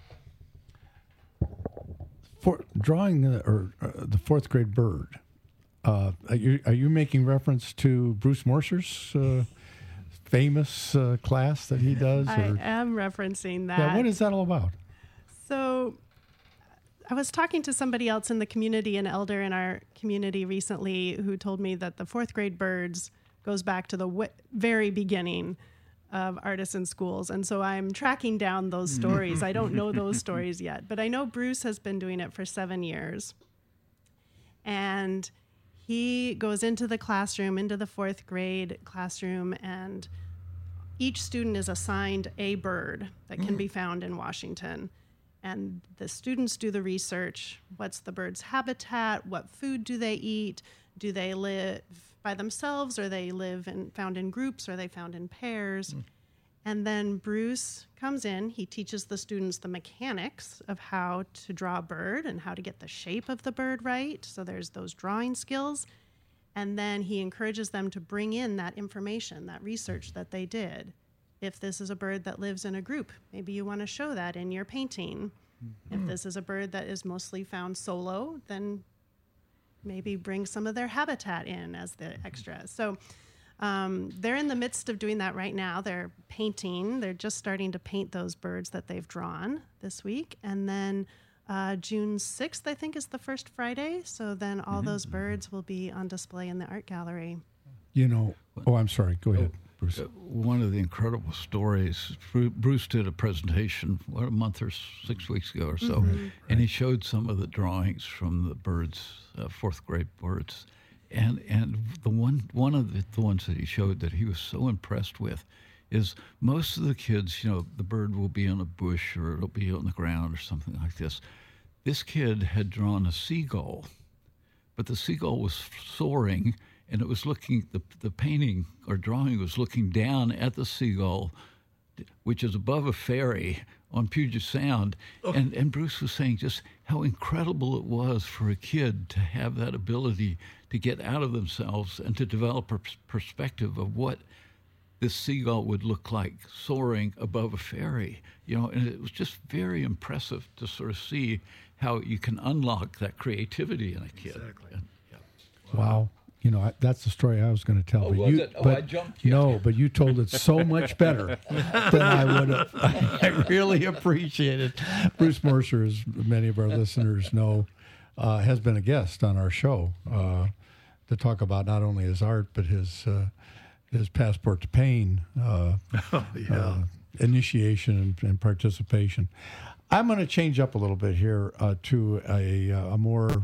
Speaker 4: For drawing the 4th grade bird, are you making reference to Bruce Morser's famous class that he does?
Speaker 5: I am referencing that.
Speaker 4: Yeah, what is that all about?
Speaker 5: So I was talking to somebody else in the community, an elder in our community recently, who told me that the 4th grade birds goes back to the very beginning of artists in schools. And so I'm tracking down those stories. I don't know those stories yet, but I know Bruce has been doing it for 7 years. And he goes into the classroom, into the 4th grade classroom, and each student is assigned a bird that can be found in Washington. And the students do the research. What's the bird's habitat? What food do they eat? Do they live by themselves, or they found in groups, or are they found in pairs? And then Bruce comes in. He teaches the students the mechanics of how to draw a bird and how to get the shape of the bird right. So there's those drawing skills. And then he encourages them to bring in that information, that research that they did. If this is a bird that lives in a group, maybe you want to show that in your painting. If this is a bird that is mostly found solo, then maybe bring some of their habitat in as the extra. So they're in the midst of doing that right now. They're painting. They're just starting to paint those birds that they've drawn this week. And then June 6th, I think, is the first Friday. So then all those birds will be on display in the art gallery.
Speaker 4: I'm sorry. Go ahead, Bruce.
Speaker 6: One of the incredible stories, Bruce did a presentation, a month or 6 weeks ago or so, and he showed some of the drawings from the birds, 4th grade birds. And the one of the ones that he showed that he was so impressed with is most of the kids, the bird will be on a bush or it'll be on the ground or something like this. This kid had drawn a seagull, but the seagull was soaring, and it was looking, the painting or drawing was looking down at the seagull, which is above a ferry on Puget Sound. Oh. And Bruce was saying just how incredible it was for a kid to have that ability to get out of themselves and to develop a perspective of what this seagull would look like soaring above a ferry. And it was just very impressive to sort of see how you can unlock that creativity in a kid.
Speaker 3: Exactly.
Speaker 4: Wow. That's the story I was going to tell.
Speaker 6: I jumped you.
Speaker 4: No, but you told it so much better than I would have. I really appreciate it. Bruce Morser, as many of our listeners know, has been a guest on our show to talk about not only his art, but his passport to pain, initiation and participation. I'm going to change up a little bit here to a more,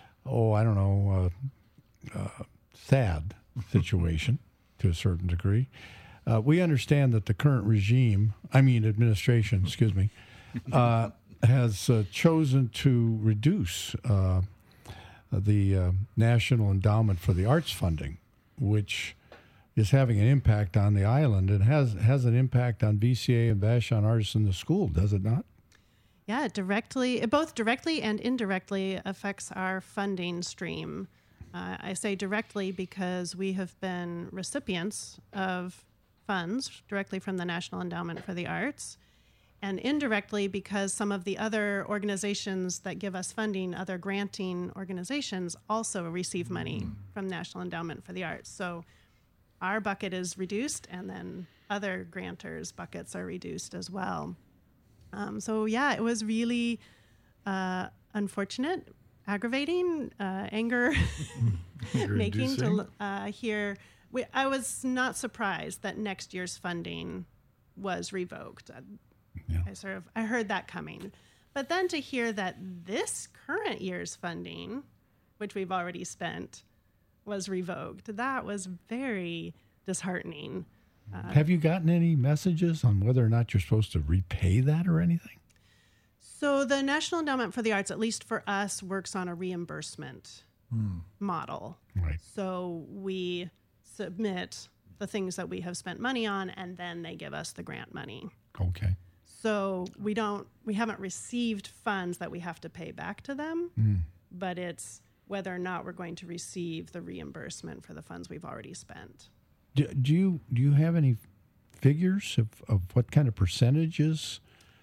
Speaker 4: sad situation to a certain degree. We understand that the current administration, has chosen to reduce the National Endowment for the Arts funding, which is having an impact on the island and has an impact on VCA and Vashon Artists in the School, does it not?
Speaker 5: Yeah, it both directly and indirectly affects our funding stream. I say directly because we have been recipients of funds directly from the National Endowment for the Arts, and indirectly because some of the other organizations that give us funding, other granting organizations, also receive money from National Endowment for the Arts. So our bucket is reduced, and then other grantors' buckets are reduced as well. It was really unfortunate, aggravating, anger making to hear. I was not surprised that next year's funding was revoked.
Speaker 4: Yeah.
Speaker 5: I heard that coming. But then to hear that this current year's funding, which we've already spent, was revoked, that was very disheartening.
Speaker 4: Have you gotten any messages on whether or not you're supposed to repay that or anything?
Speaker 5: So the National Endowment for the Arts, at least for us, works on a reimbursement model.
Speaker 4: Right.
Speaker 5: So we submit the things that we have spent money on, and then they give us the grant money.
Speaker 4: Okay.
Speaker 5: So we haven't received funds that we have to pay back to them, but it's whether or not we're going to receive the reimbursement for the funds we've already spent.
Speaker 4: Do you have any figures of what kind of percentages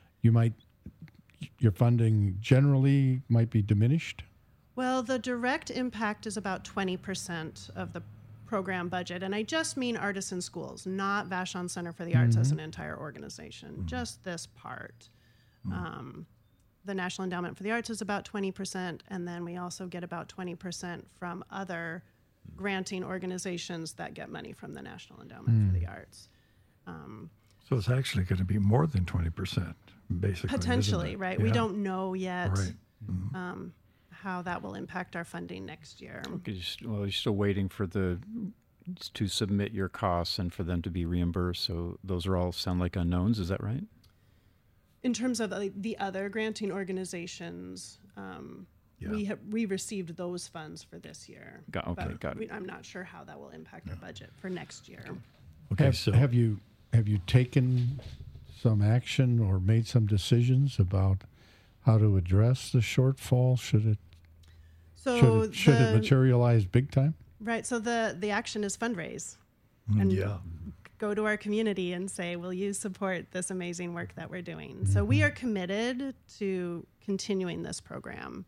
Speaker 4: your funding generally might be diminished?
Speaker 5: Well, the direct impact is about 20% of the program budget, and I just mean Artists in Schools, not Vashon Center for the Arts as an entire organization, just this part. The National Endowment for the Arts is about 20%, and then we also get about 20% from other granting organizations that get money from the National Endowment for the Arts.
Speaker 3: So it's actually going to be more than 20%, basically.
Speaker 5: Potentially, right?
Speaker 3: Yeah.
Speaker 5: We don't know yet
Speaker 3: Right.
Speaker 5: how that will impact our funding next year.
Speaker 2: You're still waiting for to submit your costs and for them to be reimbursed. So those are all sound like unknowns. Is that right?
Speaker 5: In terms of the other granting organizations, we received those funds for this year.
Speaker 2: Got it.
Speaker 5: I'm not sure how that will impact our budget for next year.
Speaker 3: Okay,
Speaker 4: Have you taken some action or made some decisions about how to address the shortfall? Should it materialize big time?
Speaker 5: Right. So the action is fundraise, and go to our community and say, will you support this amazing work that we're doing? So we are committed to continuing this program.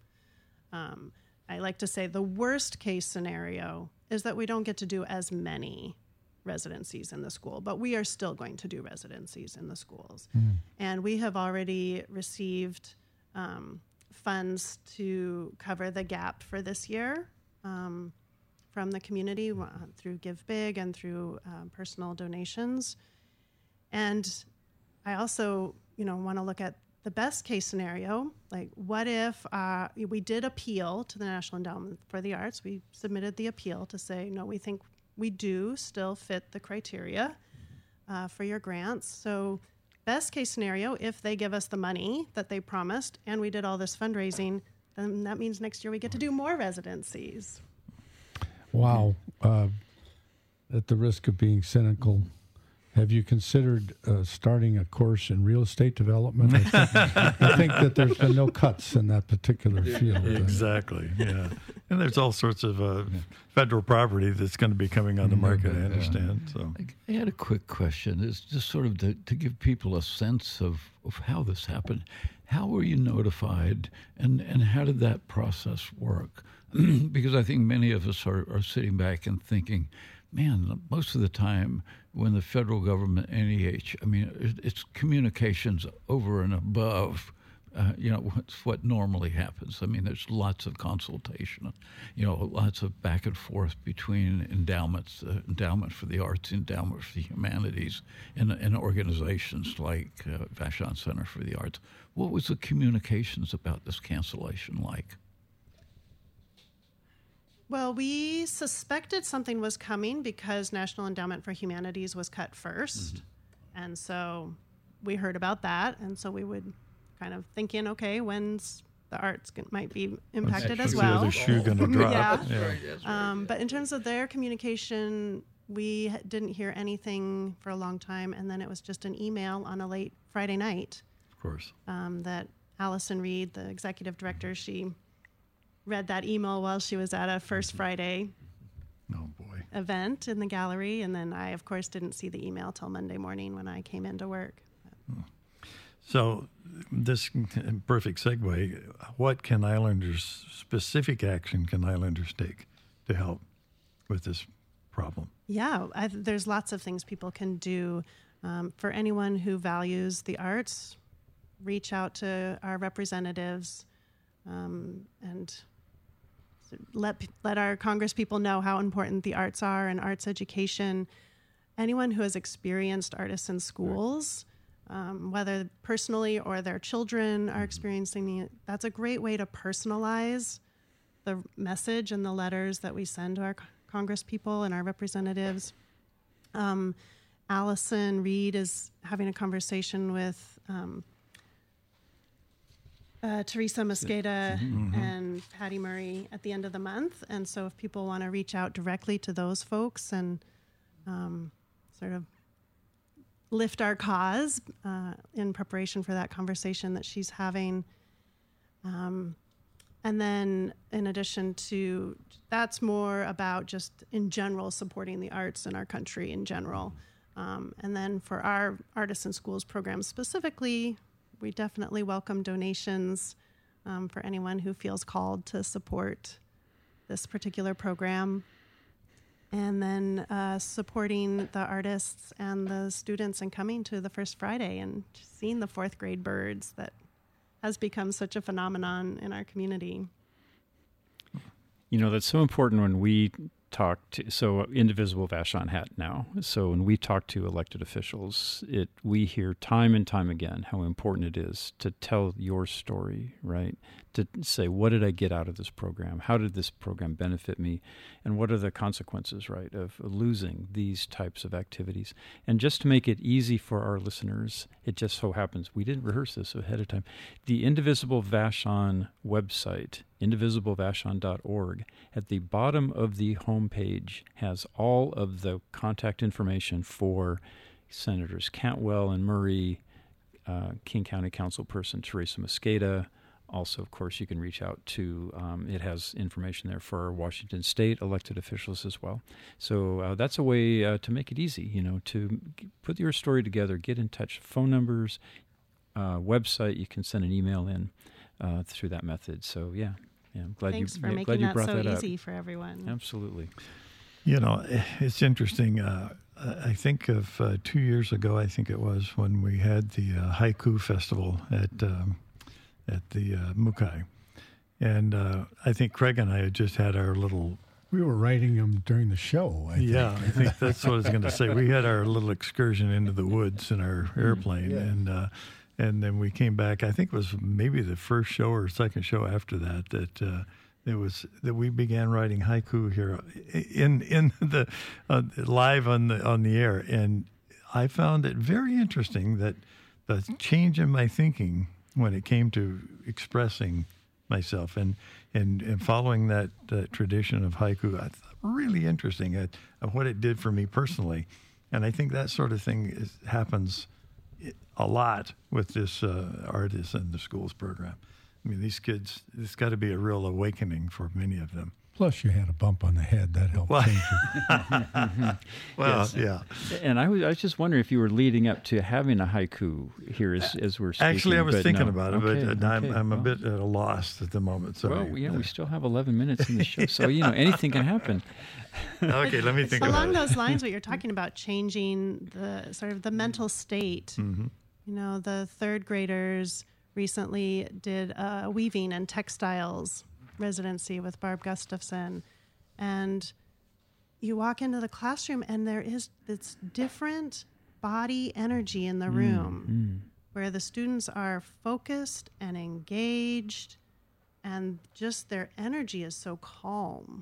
Speaker 5: I like to say the worst case scenario is that we don't get to do as many residencies in the school, but we are still going to do residencies in the schools. And we have already received funds to cover the gap for this year from the community through Give Big and through personal donations. And I also, want to look at the best case scenario, like what if we did appeal to the National Endowment for the Arts. We submitted the appeal to say, no, we think we do still fit the criteria for your grants. So best case scenario, if they give us the money that they promised and we did all this fundraising, then that means next year we get to do more residencies.
Speaker 4: Wow. At the risk of being cynical, have you considered starting a course in real estate development? I think that there's been no cuts in that particular field.
Speaker 3: Exactly, yeah. And there's all sorts of federal property that's going to be coming on the market, I understand. So
Speaker 6: I had a quick question. It's just sort of to give people a sense of how this happened. How were you notified, and how did that process work? Because I think many of us are sitting back and thinking, man, most of the time when the federal government, NEH, it's communications over and above, what normally happens. There's lots of consultation, lots of back and forth between endowments, Endowment for the Arts, Endowment for the Humanities, and organizations like Vashon Center for the Arts. What was the communications about this cancellation like?
Speaker 5: Well, we suspected something was coming because National Endowment for Humanities was cut first. And so we heard about that. And so we would kind of thinking, okay, when's the arts might be impacted
Speaker 3: When's
Speaker 5: as
Speaker 3: the
Speaker 5: well.
Speaker 3: other shoe going to drop?
Speaker 5: Yeah.
Speaker 6: That's right. That's right.
Speaker 5: But in terms of their communication, we didn't hear anything for a long time, and then it was just an email on a late Friday night
Speaker 3: Of course.
Speaker 5: that Allison Reed, the executive director, she read that email while she was at a First Friday
Speaker 3: Oh, boy.
Speaker 5: event in the gallery, and then I, of course, didn't see the email till Monday morning when I came into work.
Speaker 3: So this perfect segue, what can Islanders, specific action can Islanders take to help with this problem?
Speaker 5: Yeah, there's lots of things people can do. For anyone who values the arts, reach out to our representatives and let our Congress people know how important the arts are and arts education. Anyone who has experienced artists in schools, whether personally or their children are experiencing it, that's a great way to personalize the message and the letters that we send to our Congress people and our representatives. Allison Reed is having a conversation with Teresa Mosqueda and Patty Murray at the end of the month. And so if people want to reach out directly to those folks and sort of lift our cause in preparation for that conversation that she's having. And then in addition to, that's more about just in general supporting the arts in our country in general. And then for our Artists in Schools program specifically, we definitely welcome donations for anyone who feels called to support this particular program. And then supporting the artists and the students and coming to the First Friday and seeing the fourth grade birds that has become such a phenomenon in our community.
Speaker 2: You know, that's so important when we talk to, so Indivisible Vashon Hat now. So when we talk to elected officials, we hear time and time again how important it is to tell your story, right? To say, what did I get out of this program? How did this program benefit me? And what are the consequences, right, of losing these types of activities? And just to make it easy for our listeners, it just so happens, we didn't rehearse this ahead of time. The Indivisible Vashon website, indivisiblevashon.org, at the bottom of the homepage has all of the contact information for Senators Cantwell and Murray, King County Councilperson Teresa Mosqueda. Also, of course, you can reach out to, it has information there for Washington State elected officials as well. So that's a way to make it easy, you know, to put your story together, get in touch, phone numbers, website, you can send an email in through that method. So, yeah, I'm glad
Speaker 5: Thanks
Speaker 2: you
Speaker 5: for making
Speaker 2: glad you
Speaker 5: that
Speaker 2: brought
Speaker 5: so
Speaker 2: that
Speaker 5: easy
Speaker 2: up.
Speaker 5: for everyone.
Speaker 2: Absolutely.
Speaker 3: You know, it's interesting. I think of 2 years ago, I think it was, when we had the Haiku Festival at the Mukai. And I think Craig and I had just had our little...
Speaker 4: We were writing them during the show, I think.
Speaker 3: Yeah, I think that's what I was going to say. We had our little excursion into the woods in our airplane, and then we came back. I think it was maybe the first show or second show after that we began writing haiku here in the live on the air, and I found it very interesting that the change in my thinking when it came to expressing myself and following that tradition of haiku, I thought really interesting at what it did for me personally. And I think that sort of thing happens a lot with this Artists in the Schools program. I mean, these kids, it's got to be a real awakening for many of them.
Speaker 4: Plus, you had a bump on the head. That helped change it.
Speaker 3: Well,
Speaker 2: Yes.
Speaker 3: yeah.
Speaker 2: And I was just wondering if you were leading up to having a haiku here as we're speaking.
Speaker 3: Actually, I was
Speaker 2: but
Speaker 3: thinking
Speaker 2: no.
Speaker 3: about it,
Speaker 2: Okay,
Speaker 3: but I'm
Speaker 2: okay.
Speaker 3: a
Speaker 2: Well,
Speaker 3: bit at a loss at the moment. So
Speaker 2: Well, we still have 11 minutes in the show, so, you know, anything can happen.
Speaker 3: okay, let me think about
Speaker 5: Along
Speaker 3: it.
Speaker 5: those lines, what you're talking about, changing the sort of the mental state.
Speaker 3: Mm-hmm.
Speaker 5: You know, the third graders recently did a weaving and textiles residency with Barb Gustafson. And you walk into the classroom and there is this different body energy in the room where the students are focused and engaged and just their energy is so calm.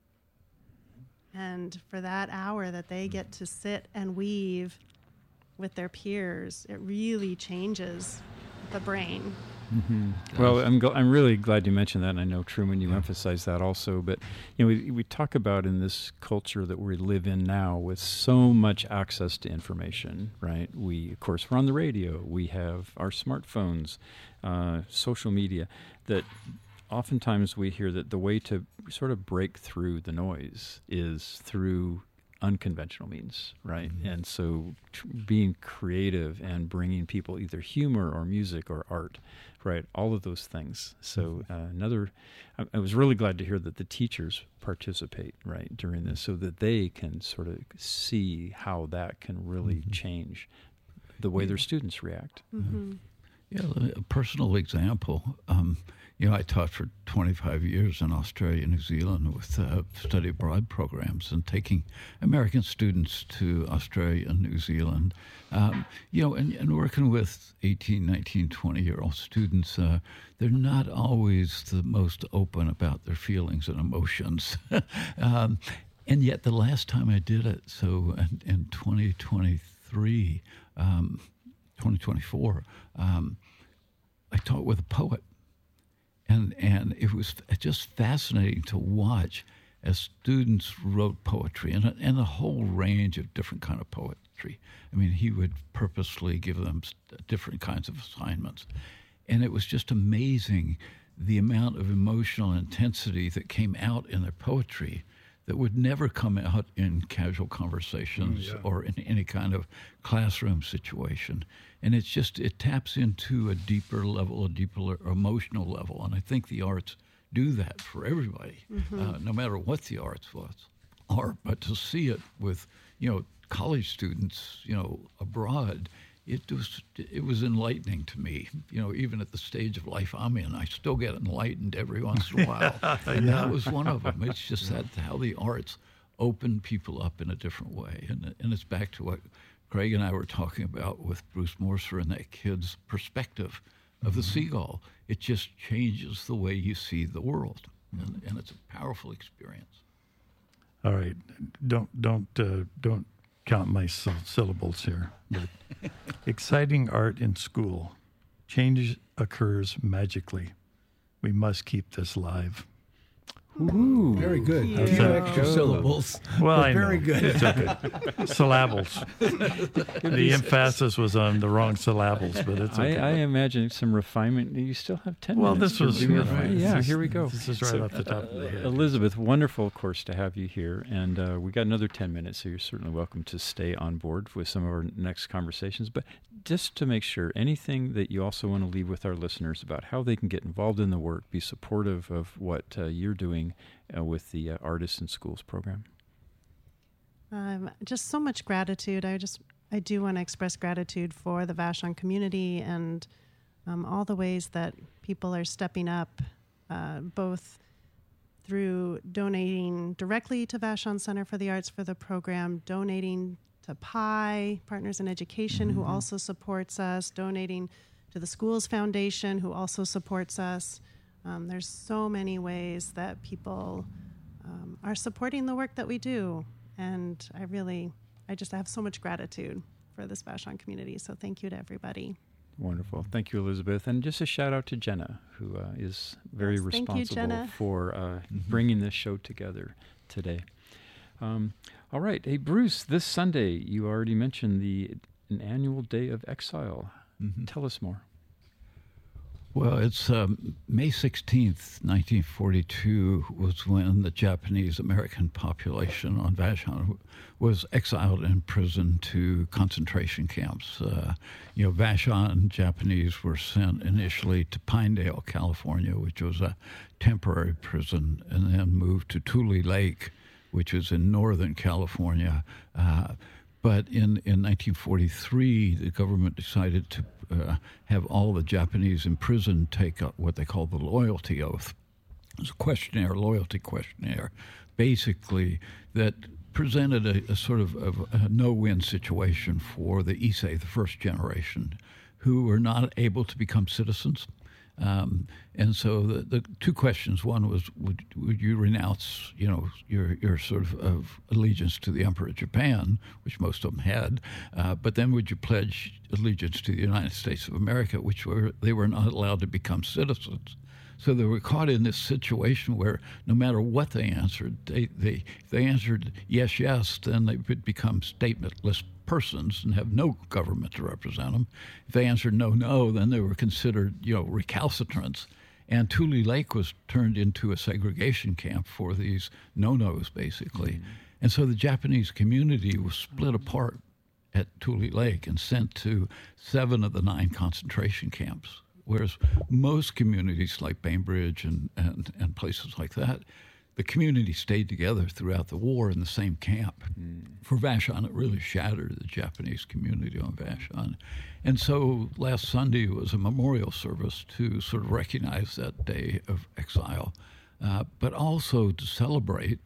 Speaker 5: And for that hour that they get to sit and weave with their peers, it really changes the brain.
Speaker 2: Mm-hmm. Well, I'm really glad you mentioned that, and I know, Truman, you emphasize that also. But we talk about in this culture that we live in now with so much access to information, right? Of course, we're on the radio. We have our smartphones, social media. That oftentimes we hear that the way to sort of break through the noise is through unconventional means, right? Mm-hmm. And so being creative and bringing people either humor or music or art, right? All of those things. So I was really glad to hear that the teachers participate, right, during this so that they can sort of see how that can really change the way their students react.
Speaker 5: Mm-hmm.
Speaker 6: Yeah, a personal example. I taught for 25 years in Australia and New Zealand with study abroad programs and taking American students to Australia and New Zealand. And working with 18, 19, 20-year-old students, they're not always the most open about their feelings and emotions. And yet the last time I did it, so in 2023, 2024, I taught with a poet. And it was just fascinating to watch as students wrote poetry and a whole range of different kind of poetry. I mean, he would purposely give them different kinds of assignments. And it was just amazing the amount of emotional intensity that came out in their poetry that would never come out in casual conversations or in any kind of classroom situation. And it taps into a deeper level, a deeper emotional level. And I think the arts do that for everybody, no matter what the arts are. But to see it with, college students, abroad, it was enlightening to me. Even at the stage of life I'm in, I still get enlightened every once in a while. And that was one of them. It's just that how the arts open people up in a different way. And it's back to what Craig and I were talking about with Bruce Morser and that kid's perspective of the seagull. It just changes the way you see the world. And it's a powerful experience.
Speaker 3: All right. Don't count my syllables here. But exciting art in school. Change occurs magically. We must keep this live.
Speaker 4: Ooh, very good. A few extra syllables.
Speaker 3: Well, I
Speaker 4: very
Speaker 3: know.
Speaker 4: good.
Speaker 3: It's okay. Syllables. The emphasis was on the wrong syllables, but it's okay.
Speaker 2: I imagine some refinement. You still have 10
Speaker 3: well,
Speaker 2: minutes.
Speaker 3: Well, this was...
Speaker 2: Yeah, here we go.
Speaker 3: This is right off the top of the head.
Speaker 2: Elizabeth, wonderful, of course, to have you here. And we got another 10 minutes, so you're certainly welcome to stay on board with some of our next conversations. But just to make sure, anything that you also want to leave with our listeners about how they can get involved in the work, be supportive of what you're doing with the Artists in Schools program?
Speaker 5: Just so much gratitude. I do want to express gratitude for the Vashon community and all the ways that people are stepping up, both through donating directly to Vashon Center for the Arts for the program, donating to PI, Partners in Education, who also supports us, donating to the Schools Foundation, who also supports us. There's so many ways that people are supporting the work that we do. And I just have so much gratitude for this Vashon community. So thank you to everybody.
Speaker 2: Wonderful. Thank you, Elizabeth. And just a shout out to Jenna, who is very responsible for bringing this show together today. All right. Hey, Bruce, this Sunday, you already mentioned an annual Day of Exile. Tell us more.
Speaker 6: Well, it's May 16th, 1942 was when the Japanese-American population on Vashon was exiled and imprisoned to concentration camps. Vashon Japanese were sent initially to Pinedale, California, which was a temporary prison, and then moved to Tule Lake, which is in northern California. But in 1943, the government decided to have all the Japanese in prison take what they call the loyalty oath. It was a loyalty questionnaire, basically, that presented a sort of a no-win situation for the Issei, the first generation, who were not able to become citizens. And so the two questions. One was, would you renounce, your sort of allegiance to the Emperor of Japan, which most of them had, but then would you pledge allegiance to the United States of America, which they were not allowed to become citizens. So they were caught in this situation where no matter what they answered, if they answered yes, yes, then they would become stateless persons and have no government to represent them. If they answered no, no, then they were considered, recalcitrants. And Tule Lake was turned into a segregation camp for these no-nos, basically. Mm-hmm. And so the Japanese community was split apart at Tule Lake and sent to 7 of the 9 concentration camps. Whereas most communities like Bainbridge and places like that, the community stayed together throughout the war in the same camp. For Vashon, it really shattered the Japanese community on Vashon. And so last Sunday was a memorial service to sort of recognize that day of exile, but also to celebrate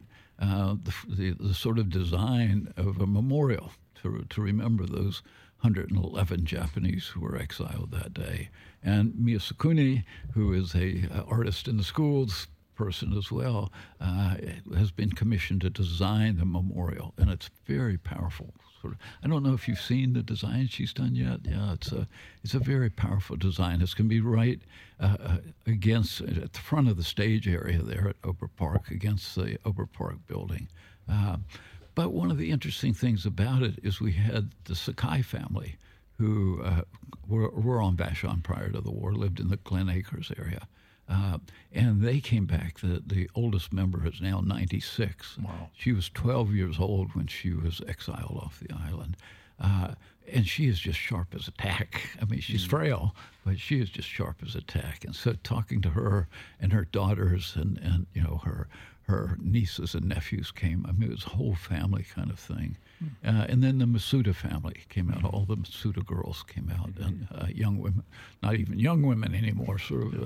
Speaker 6: the sort of design of a memorial to remember those 111 Japanese who were exiled that day. And Miyasakuni, who is a artist in the schools person as well, has been commissioned to design the memorial, and it's very powerful. I don't know if you've seen the design she's done yet. Yeah, it's a very powerful design. It's going to be right against at the front of the stage area there at Ober Park, against the Ober Park building. But one of the interesting things about it is we had the Sakai family, who were on Vashon prior to the war, lived in the Glen Acres area. And they came back. The oldest member is now 96.
Speaker 3: Wow.
Speaker 6: She was 12 years old when she was exiled off the island. And she is just sharp as a tack. I mean, she's frail, but she is just sharp as a tack. And so talking to her and her daughters and her nieces and nephews came. I mean, it was a whole family kind of thing. And then the Masuda family came out. All the Masuda girls came out, and young women, not even young women anymore,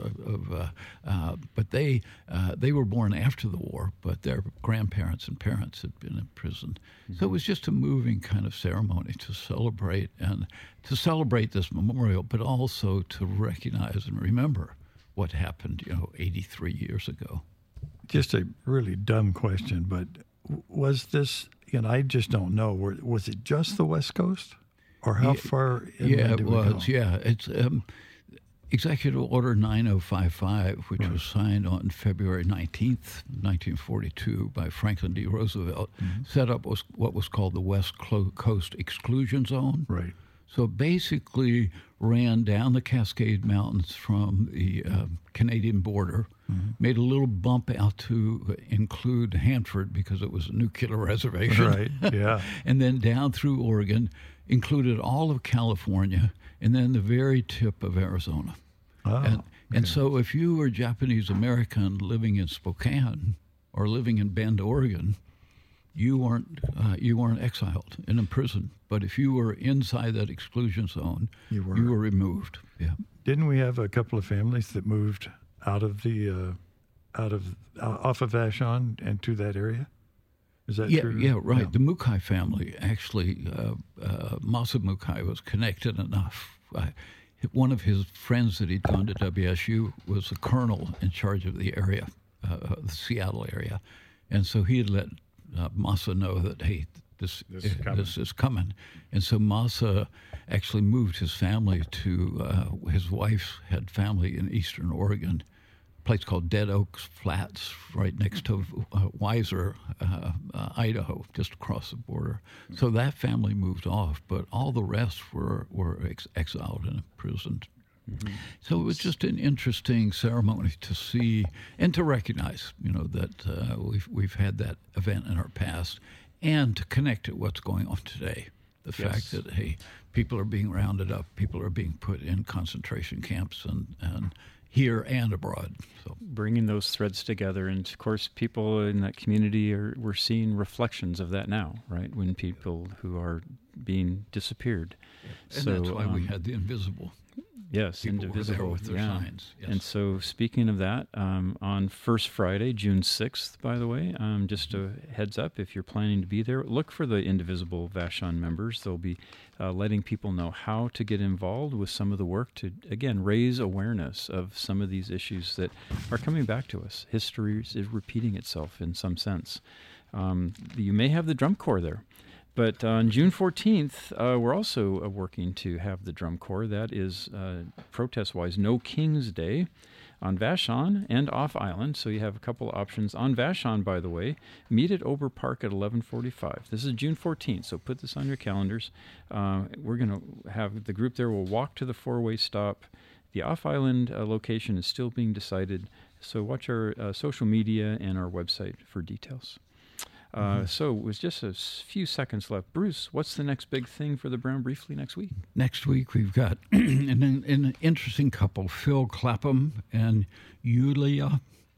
Speaker 6: but they were born after the war, but their grandparents and parents had been in prison. So it was just a moving kind of ceremony to celebrate this memorial, but also to recognize and remember what happened, 83 years ago.
Speaker 3: Just a really dumb question, but was this, I just don't know, was it just the West Coast? Or how far inland did we go?
Speaker 6: Yeah. It's Executive Order 9055, which was signed on February 19th, 1942 by Franklin D. Roosevelt, set up what was called the West Coast Exclusion Zone.
Speaker 3: Right.
Speaker 6: So basically ran down the Cascade Mountains from the Canadian border, made a little bump out to include Hanford because it was a nuclear reservation.
Speaker 3: Right, yeah.
Speaker 6: And then down through Oregon, included all of California, and then the very tip of Arizona.
Speaker 3: Oh,
Speaker 6: and so if you were Japanese American living in Spokane or living in Bend, Oregon, you weren't exiled and imprisoned. But if you were inside that exclusion zone, you were removed. Yeah.
Speaker 3: Didn't we have a couple of families that moved off of Vashon and to that area? Is that true?
Speaker 6: Yeah, right. Yeah. The Mukai family, actually, Masa Mukai was connected enough. One of his friends that he'd gone to WSU was a colonel in charge of the area, the Seattle area. And so he had let Masa know that, hey, this is coming. And so Masa actually moved his family to, his wife had family in eastern Oregon, a place called Dead Oaks Flats, right next to Weiser, Idaho, just across the border. So that family moved off, but all the rest were exiled and imprisoned. So it was just an interesting ceremony to see and to recognize, that we've had that event in our past, and to connect it what's going on today. The fact that, hey, people are being rounded up, people are being put in concentration camps and here and abroad. So
Speaker 2: bringing those threads together, and of course, people in that community we're seeing reflections of that now, right? When people who are being disappeared,
Speaker 6: and that's why we had the Invisible.
Speaker 2: Yes,
Speaker 6: People were there
Speaker 2: indivisible
Speaker 6: with their signs. Yes.
Speaker 2: And so, speaking of that, on First Friday, June 6th, by the way, just a heads up, if you're planning to be there, look for the Indivisible Vashon members. They'll be letting people know how to get involved with some of the work to, again, raise awareness of some of these issues that are coming back to us. History is repeating itself in some sense. You may have the drum corps there. But on June 14th, we're also working to have the drum corps. That is, protest-wise, No King's Day on Vashon and off island. So you have a couple options. On Vashon, by the way, meet at Ober Park at 11:45. This is June 14th, so put this on your calendars. We're going to have the group there will walk to the four-way stop. The off-island location is still being decided. So watch our social media and our website for details. So with just a few seconds left, Bruce, what's the next big thing for the Brown Briefly next week?
Speaker 6: Next week we've got an interesting couple, Phil Clapham and Yulia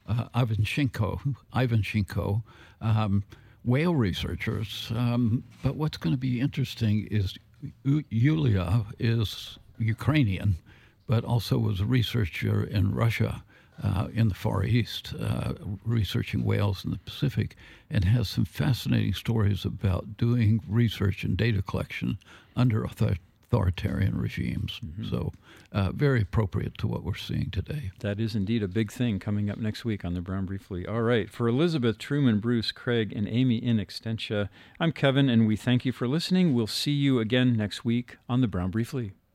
Speaker 6: Ivanchenko, whale researchers. But what's going to be interesting is Yulia is Ukrainian, but also was a researcher in Russia. In the Far East, researching whales in the Pacific, and has some fascinating stories about doing research and data collection under authoritarian regimes. Mm-hmm. So very appropriate to what we're seeing today.
Speaker 2: That is indeed a big thing coming up next week on the Brown Briefly. All right, for Elizabeth, Truman, Bruce, Craig, and Amy in Extentia, I'm Kevin, and we thank you for listening. We'll see you again next week on the Brown Briefly.